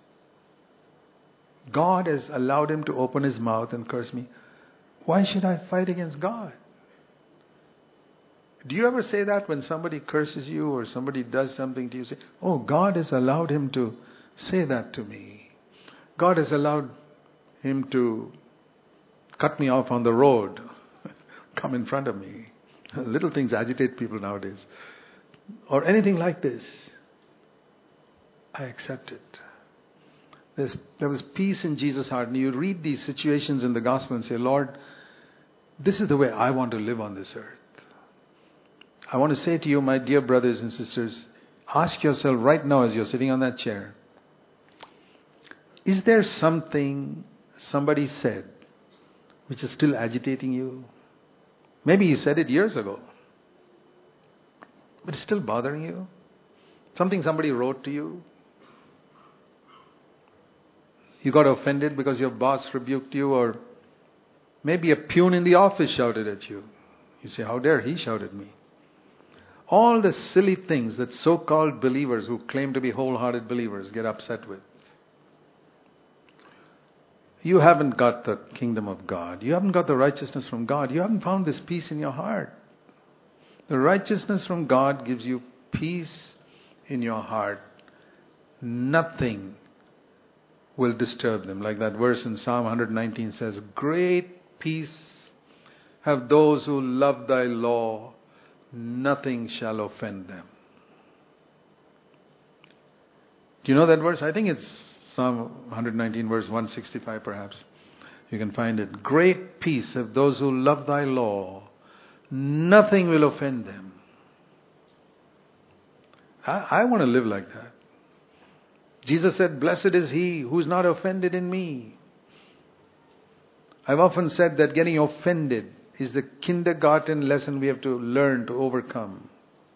God has allowed him to open his mouth and curse me, why should I fight against God? Do you ever say that when somebody curses you or somebody does something to you? Say, oh, God has allowed him to say that to me. God has allowed him to cut me off on the road, come in front of me. Little things agitate people nowadays. Or anything like this. I accept it. There's, there was peace in Jesus' heart. And you read these situations in the gospel and say, Lord, this is the way I want to live on this earth. I want to say to you, my dear brothers and sisters, ask yourself right now as you're sitting on that chair, is there something somebody said which is still agitating you? Maybe he said it years ago, but it's still bothering you. Something somebody wrote to you. You got offended because your boss rebuked you, or maybe a peon in the office shouted at you. You say, how dare he shout at me? All the silly things that so-called believers who claim to be wholehearted believers get upset with. You haven't got the kingdom of God. You haven't got the righteousness from God. You haven't found this peace in your heart. The righteousness from God gives you peace in your heart. Nothing will disturb them. Like that verse in Psalm one nineteen says, great peace have those who love thy law. Nothing shall offend them. Do you know that verse? I think it's Psalm one nineteen verse one sixty-five perhaps. You can find it. Great peace have those who love thy law. Nothing will offend them. I, I want to live like that. Jesus said, blessed is he who is not offended in me. I've often said that getting offended is the kindergarten lesson we have to learn to overcome.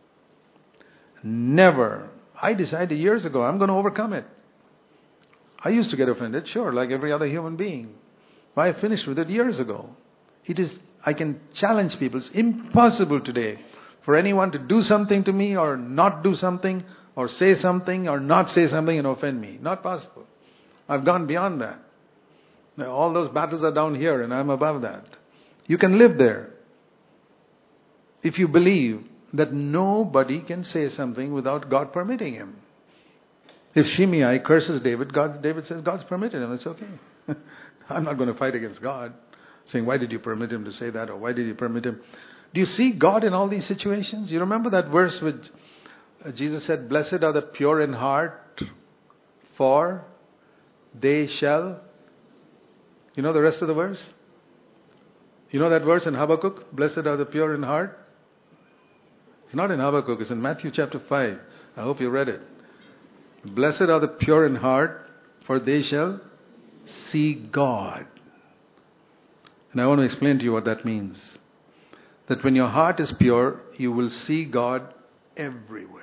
Never. I decided years ago, I'm going to overcome it. I used to get offended, sure, like every other human being. But I finished with it years ago. It is, I can challenge people. It's impossible today for anyone to do something to me or not do something or say something or not say something and offend me. Not possible. I've gone beyond that. Now, all those battles are down here and I'm above that. You can live there if you believe that nobody can say something without God permitting him. If Shimei curses David, God, David says God's permitted him. It's okay. I'm not going to fight against God, saying, why did you permit him to say that? Or why did you permit him? Do you see God in all these situations? You remember that verse which Jesus said, blessed are the pure in heart, for they shall... You know the rest of the verse? You know that verse in Habakkuk? Blessed are the pure in heart. It's not in Habakkuk, it's in Matthew chapter five. I hope you read it. Blessed are the pure in heart, for they shall see God. And I want to explain to you what that means. That when your heart is pure, you will see God everywhere.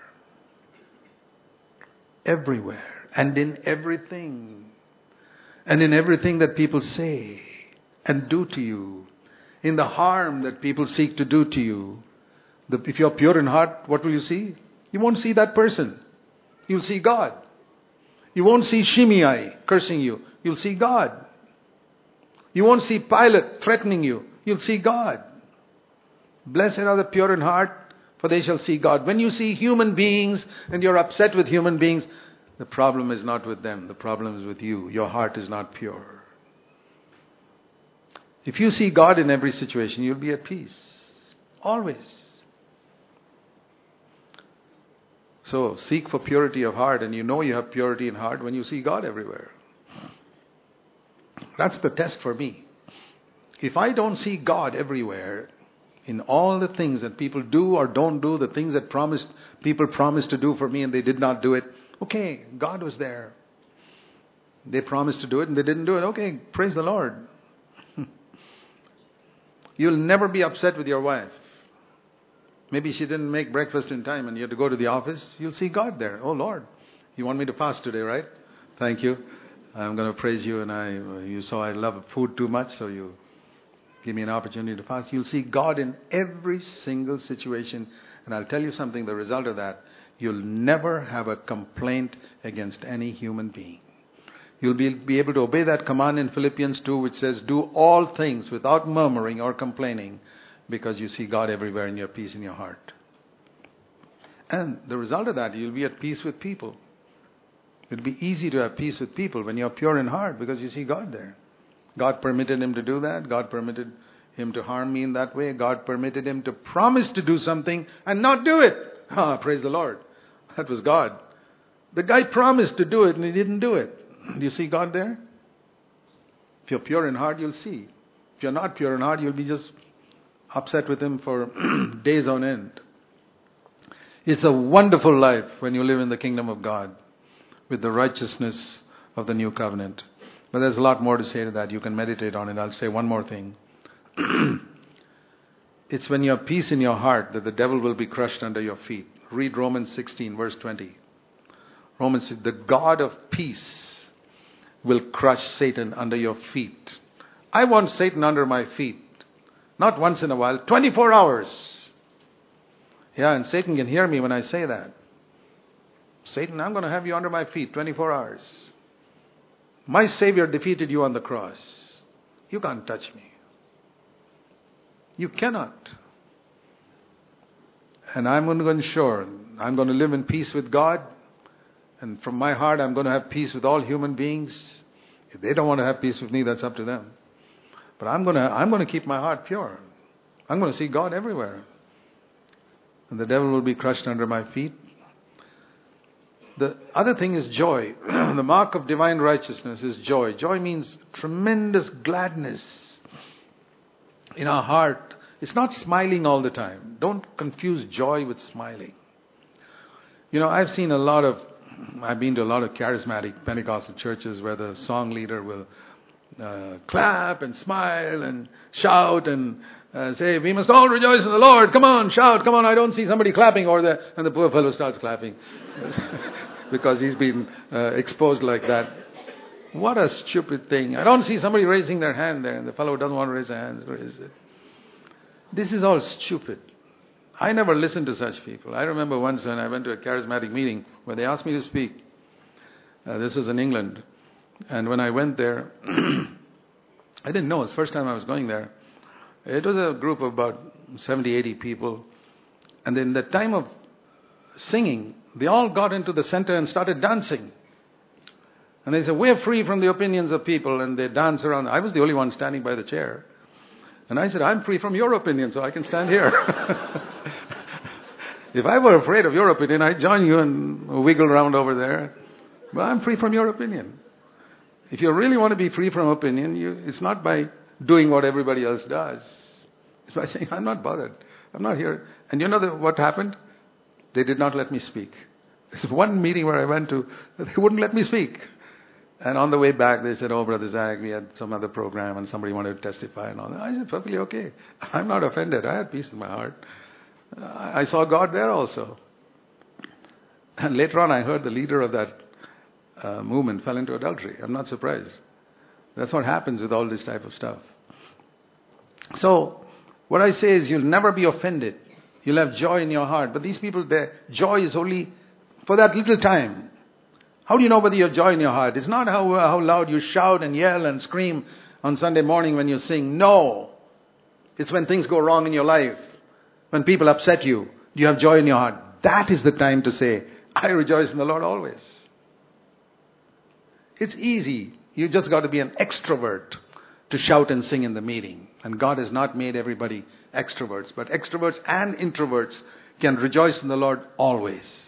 Everywhere. And in everything. And in everything that people say and do to you. In the harm that people seek to do to you. The, if you're pure in heart, what will you see? You won't see that person. You'll see God. You won't see Shimei cursing you. You'll see God. You won't see Pilate threatening you. You'll see God. Blessed are the pure in heart, for they shall see God. When you see human beings and you're upset with human beings, the problem is not with them. The problem is with you. Your heart is not pure. If you see God in every situation, you'll be at peace. Always. So, seek for purity of heart, and you know you have purity in heart when you see God everywhere. That's the test for me. If I don't see God everywhere, in all the things that people do or don't do, the things that promised people promised to do for me and they did not do it, okay, God was there. They promised to do it and they didn't do it. Okay, praise the Lord. You'll never be upset with your wife. Maybe she didn't make breakfast in time and you had to go to the office. You'll see God there. Oh Lord, you want me to fast today, right? Thank you. I'm going to praise you, and I you saw I love food too much, so you give me an opportunity to fast. You'll see God in every single situation. And I'll tell you something, the result of that, you'll never have a complaint against any human being. You'll be, be able to obey that command in Philippians two, which says, do all things without murmuring or complaining, because you see God everywhere in your peace in your heart. And the result of that, you'll be at peace with people. It'll be easy to have peace with people when you're pure in heart, because you see God there. God permitted him to do that. God permitted him to harm me in that way. God permitted him to promise to do something and not do it. Ah, praise the Lord. That was God. The guy promised to do it and he didn't do it. Do you see God there? If you're pure in heart, you'll see. If you're not pure in heart, you'll be just upset with him for days on end. It's a wonderful life when you live in the kingdom of God with the righteousness of the new covenant. But there's a lot more to say to that. You can meditate on it. I'll say one more thing. It's when you have peace in your heart that the devil will be crushed under your feet. Read Romans sixteen, verse twenty. Romans says, the God of peace will crush Satan under your feet. I want Satan under my feet. Not once in a while, twenty-four hours. Yeah, and Satan can hear me when I say that. Satan, I'm going to have you under my feet twenty-four hours. My Savior defeated you on the cross. You can't touch me. You cannot. And I'm going to ensure I'm going to live in peace with God. And from my heart, I'm going to have peace with all human beings. If they don't want to have peace with me, that's up to them. But I'm going to, I'm going to keep my heart pure. I'm going to see God everywhere. And the devil will be crushed under my feet. The other thing is joy. The mark of divine righteousness is joy. Joy means tremendous gladness in our heart. It's not smiling all the time. Don't confuse joy with smiling. You know, I've seen a lot of, I've been to a lot of charismatic Pentecostal churches where the song leader will uh, clap and smile and shout and uh, say, we must all rejoice in the Lord. Come on, shout. Come on, I don't see somebody clapping over there. And the poor fellow starts clapping because he's been uh, exposed like that. What a stupid thing. I don't see somebody raising their hand there, and the fellow doesn't want to raise their hands. Raise it. This is all stupid. I never listened to such people. I remember once when I went to a charismatic meeting where they asked me to speak. Uh, this was in England. And when I went there, I didn't know. It was the first time I was going there. It was a group of about seventy, eighty people. And in the time of singing, they all got into the center and started dancing. And they said, we're free from the opinions of people. And they danced around. I was the only one standing by the chair. And I said, I'm free from your opinion, so I can stand here. If I were afraid of your opinion, I'd join you and wiggle around over there. But I'm free from your opinion. If you really want to be free from opinion, you, it's not by doing what everybody else does. It's by saying, I'm not bothered. I'm not here. And you know the, what happened? They did not let me speak. There's one meeting where I went to, they wouldn't let me speak. And on the way back, they said, oh, Brother Zach, we had some other program and somebody wanted to testify and all that. I said, perfectly okay. I'm not offended. I had peace in my heart. I saw God there also. And later on, I heard the leader of that uh, movement fell into adultery. I'm not surprised. That's what happens with all this type of stuff. So, what I say is you'll never be offended. You'll have joy in your heart. But these people, their joy is only for that little time. How do you know whether you have joy in your heart? It's not how, uh, how loud you shout and yell and scream on Sunday morning when you sing. No. It's when things go wrong in your life. When people upset you. Do you have joy in your heart? That is the time to say, I rejoice in the Lord always. It's easy. You just got to be an extrovert to shout and sing in the meeting. And God has not made everybody extroverts. But extroverts and introverts can rejoice in the Lord always.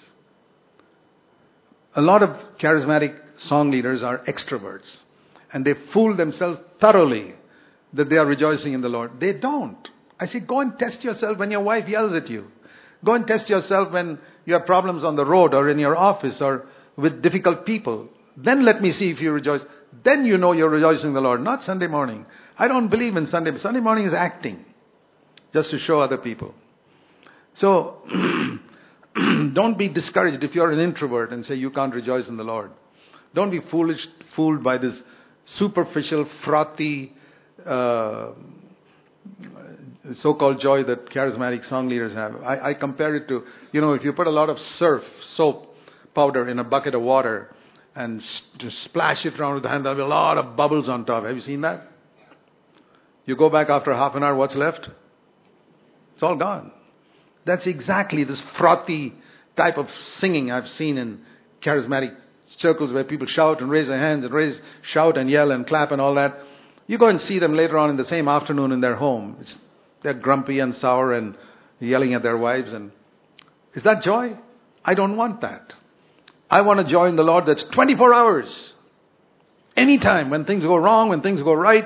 A lot of charismatic song leaders are extroverts. And they fool themselves thoroughly that they are rejoicing in the Lord. They don't. I say, go and test yourself when your wife yells at you. Go and test yourself when you have problems on the road or in your office or with difficult people. Then let me see if you rejoice. Then you know you're rejoicing in the Lord, not Sunday morning. I don't believe in Sunday. Sunday morning is acting, just to show other people. So, don't be discouraged if you're an introvert and say you can't rejoice in the Lord. Don't be foolish, fooled by this superficial, frothy, uh, so-called joy that charismatic song leaders have. I, I compare it to, you know, if you put a lot of surf, soap powder in a bucket of water and to splash it around with the hand, there'll be a lot of bubbles on top. Have you seen that? You go back after half an hour, what's left? It's all gone. That's exactly this frothy type of singing I've seen in charismatic circles where people shout and raise their hands and raise, shout and yell and clap and all that. You go and see them later on in the same afternoon in their home. It's, they're grumpy and sour and yelling at their wives. And is that joy? I don't want that. I want a joy in the Lord that's twenty-four hours. Anytime, when things go wrong, when things go right.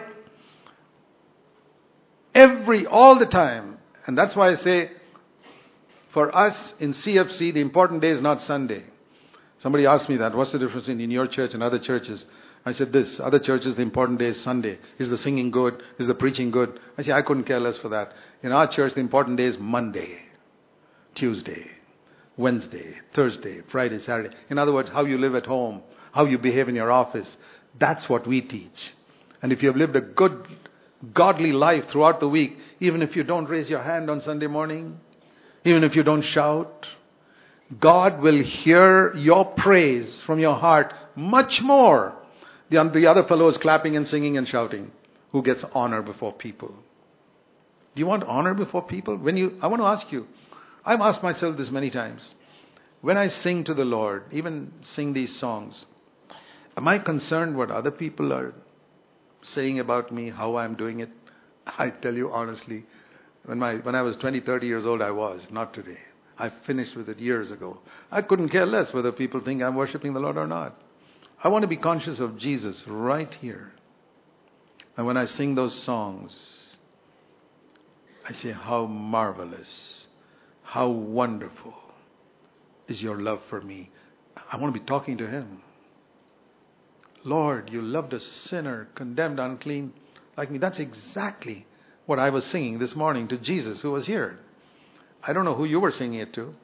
Every, all the time. And that's why I say, for us in C F C, the important day is not Sunday. Somebody asked me that. What's the difference in your church and other churches? I said this. Other churches, the important day is Sunday. Is the singing good? Is the preaching good? I said, I couldn't care less for that. In our church, the important day is Monday, Tuesday, Wednesday, Thursday, Friday, Saturday. In other words, how you live at home, how you behave in your office. That's what we teach. And if you have lived a good, godly life throughout the week, even if you don't raise your hand on Sunday morning, even if you don't shout, God will hear your praise from your heart much more than the other fellow is clapping and singing and shouting, who gets honor before people. Do you want honor before people? When you, I want to ask you, I've asked myself this many times. When I sing to the Lord, even sing these songs, am I concerned what other people are saying about me, how I'm doing it? I tell you honestly, when my when I was twenty, thirty years old, I was, not today. I finished with it years ago. I couldn't care less whether people think I'm worshiping the Lord or not. I want to be conscious of Jesus right here. And when I sing those songs, I say, how marvelous, how wonderful is your love for me. I want to be talking to Him. Lord, you loved a sinner, condemned, unclean like me. That's exactly what I was singing this morning to Jesus who was here. I don't know who you were singing it to.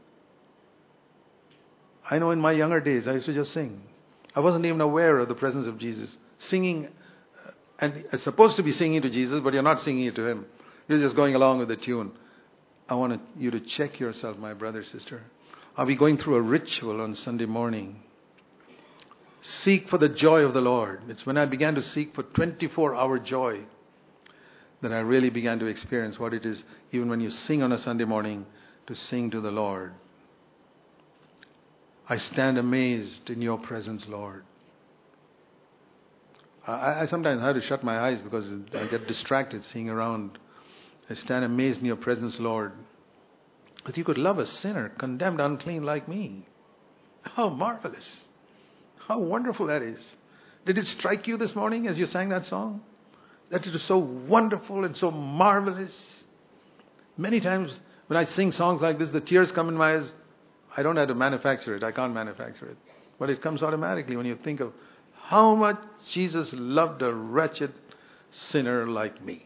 I know in my younger days I used to just sing. I wasn't even aware of the presence of Jesus. Singing, and it's supposed to be singing to Jesus, but you're not singing it to Him. You're just going along with the tune. I want you to check yourself, my brother, sister. Are we going through a ritual on Sunday morning? Seek for the joy of the Lord. It's when I began to seek for twenty-four hour joy that I really began to experience what it is, even when you sing on a Sunday morning, to sing to the Lord. I stand amazed in your presence, Lord. I, I sometimes have to shut my eyes because I get distracted seeing around. I stand amazed in your presence, Lord, that you could love a sinner, condemned, unclean like me. How marvelous. How wonderful that is. Did it strike you this morning as you sang that song? That it is so wonderful and so marvelous. Many times when I sing songs like this, the tears come in my eyes. I don't have to manufacture it. I can't manufacture it. But it comes automatically when you think of how much Jesus loved a wretched sinner like me.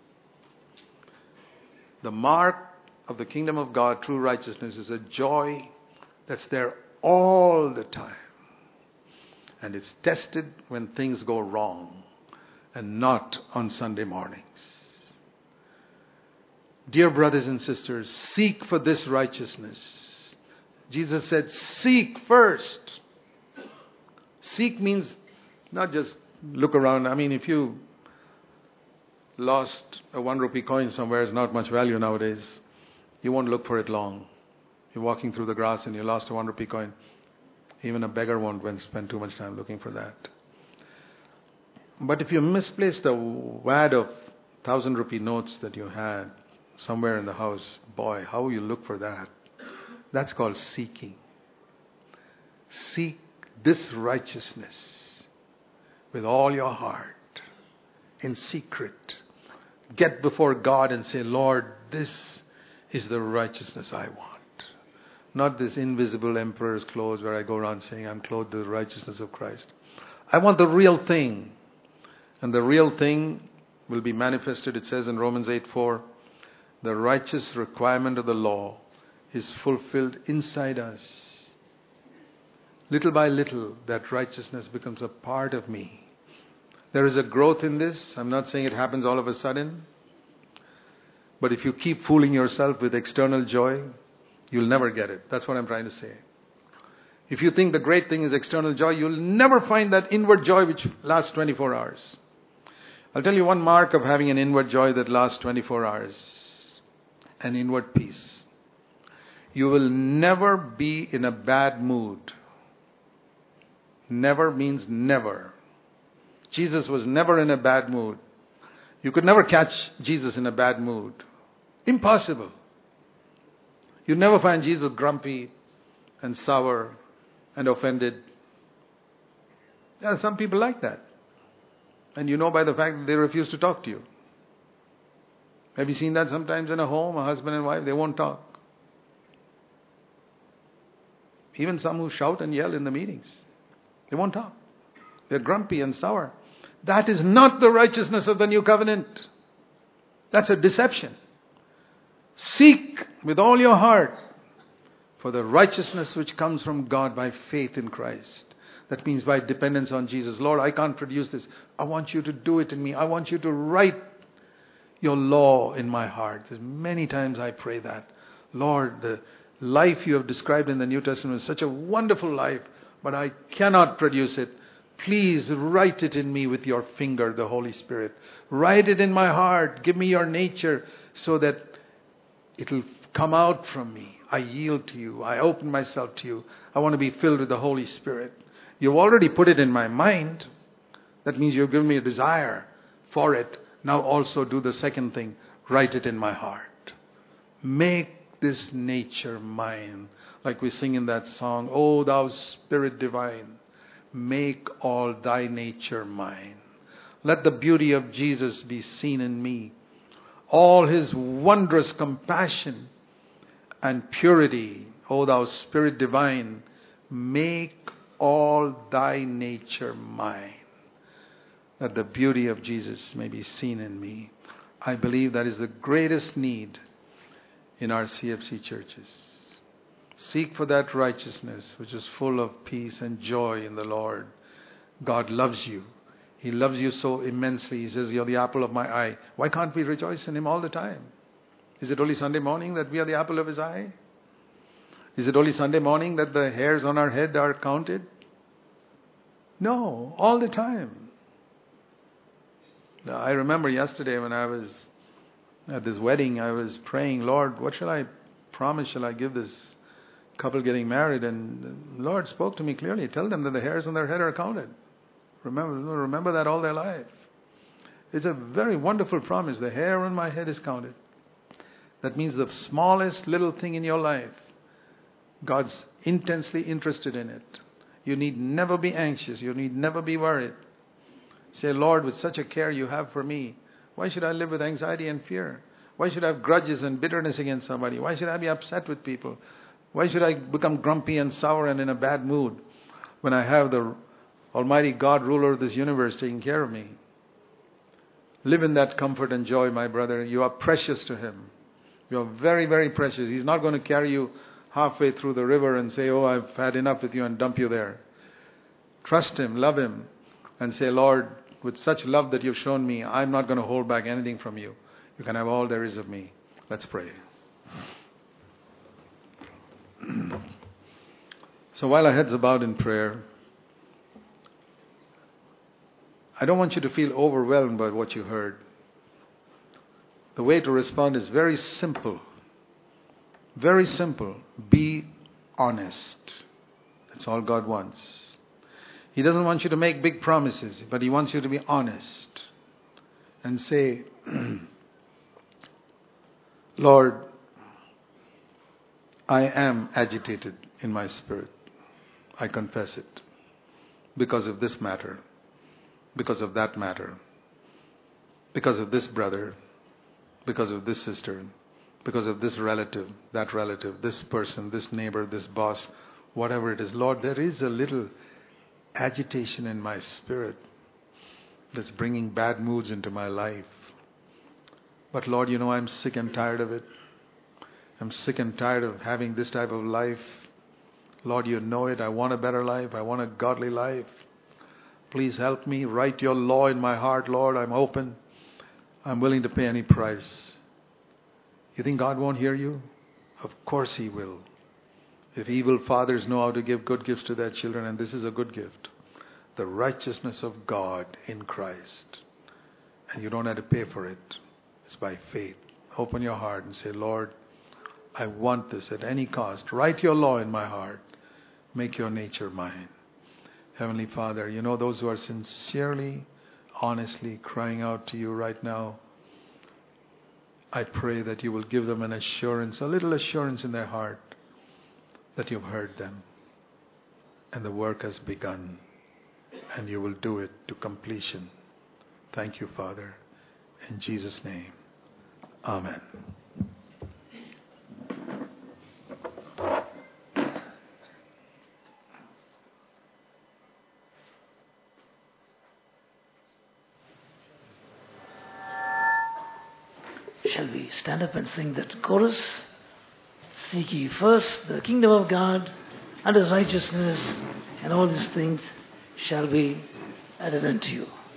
The mark of the kingdom of God, true righteousness, is a joy that's there all the time. And it's tested when things go wrong and not on Sunday mornings. Dear brothers and sisters, seek for this righteousness. Jesus said, seek first. Seek means not just look around. I mean, if you lost a one rupee coin somewhere, it's not much value nowadays. You won't look for it long. You're walking through the grass and you lost a one rupee coin. Even a beggar won't spend too much time looking for that. But if you misplaced a wad of thousand rupee notes that you had somewhere in the house, boy, how will you look for that? That's called seeking. Seek this righteousness with all your heart, in secret. Get before God and say, Lord, this is the righteousness I want. Not this invisible emperor's clothes where I go around saying I'm clothed with the righteousness of Christ. I want the real thing. And the real thing will be manifested, it says in Romans eight four, the righteous requirement of the law is fulfilled inside us. Little by little, that righteousness becomes a part of me. There is a growth in this. I'm not saying it happens all of a sudden. But if you keep fooling yourself with external joy, you'll never get it. That's what I'm trying to say. If you think the great thing is external joy, you'll never find that inward joy which lasts twenty-four hours. I'll tell you one mark of having an inward joy that lasts twenty-four hours. An inward peace. You will never be in a bad mood. Never means never. Jesus was never in a bad mood. You could never catch Jesus in a bad mood. Impossible. You never find Jesus grumpy and sour and offended. There are some people like that. And you know by the fact that they refuse to talk to you. Have you seen that sometimes in a home, a husband and wife, they won't talk. Even some who shout and yell in the meetings, they won't talk. They're grumpy and sour. That is not the righteousness of the new covenant. That's a deception. Seek with all your heart for the righteousness which comes from God by faith in Christ. That means by dependence on Jesus. Lord, I can't produce this. I want you to do it in me. I want you to write your law in my heart. There's many times I pray that. Lord, the life you have described in the New Testament is such a wonderful life, but I cannot produce it. Please write it in me with your finger, the Holy Spirit. Write it in my heart. Give me your nature so that it'll come out from me. I yield to you. I open myself to you. I want to be filled with the Holy Spirit. You've already put it in my mind. That means you've given me a desire for it. Now also do the second thing. Write it in my heart. Make this nature mine. Like we sing in that song, O thou Spirit divine, make all thy nature mine. Let the beauty of Jesus be seen in me. All his wondrous compassion and purity, O thou Spirit divine, make all thy nature mine, that the beauty of Jesus may be seen in me. I believe that is the greatest need in our C F C churches. Seek for that righteousness which is full of peace and joy in the Lord. God loves you. He loves you so immensely. He says, you're the apple of my eye. Why can't we rejoice in Him all the time? Is it only Sunday morning that we are the apple of His eye? Is it only Sunday morning that the hairs on our head are counted? No, all the time. I remember yesterday when I was at this wedding, I was praying, Lord, what shall I promise, shall I give this couple getting married? And the Lord spoke to me clearly. Tell them that the hairs on their head are counted. Remember, remember that all their life. It's a very wonderful promise. The hair on my head is counted. That means the smallest little thing in your life, God's intensely interested in it. You need never be anxious. You need never be worried. Say, Lord, with such a care you have for me, why should I live with anxiety and fear? Why should I have grudges and bitterness against somebody? Why should I be upset with people? Why should I become grumpy and sour and in a bad mood when I have the Almighty God, ruler of this universe, taking care of me? Live in that comfort and joy, my brother. You are precious to Him. You are very, very precious. He's not going to carry you halfway through the river and say, oh, I've had enough with you, and dump you there. Trust Him, love Him, and say, Lord, with such love that you've shown me, I'm not going to hold back anything from you. You can have all there is of me. Let's pray. So while our heads are bowed in prayer, I don't want you to feel overwhelmed by what you heard. The way to respond is very simple. Very simple. Be honest. That's all God wants. He doesn't want you to make big promises, but He wants you to be honest and say, Lord, I am agitated in my spirit. I confess it. Because of this matter. Because of that matter. Because of this brother. Because of this sister. Because of this relative, that relative, this person, this neighbor, this boss, whatever it is. Lord, there is a little agitation in my spirit that's bringing bad moods into my life. But Lord, you know I'm sick and tired of it. I'm sick and tired of having this type of life. Lord, you know it. I want a better life. I want a godly life. Please help me. Write your law in my heart, Lord. I'm open. I'm willing to pay any price. You think God won't hear you? Of course He will. If evil fathers know how to give good gifts to their children, and this is a good gift, the righteousness of God in Christ, and you don't have to pay for it. It's by faith. Open your heart and say, Lord, I want this at any cost. Write your law in my heart. Make your nature mine. Heavenly Father, you know those who are sincerely, honestly crying out to you right now. I pray that you will give them an assurance, a little assurance in their heart that you've heard them and the work has begun and you will do it to completion. Thank you, Father. In Jesus' name, Amen. Shall we stand up and sing that chorus? Seek ye first the kingdom of God and His righteousness, and all these things shall be added unto you.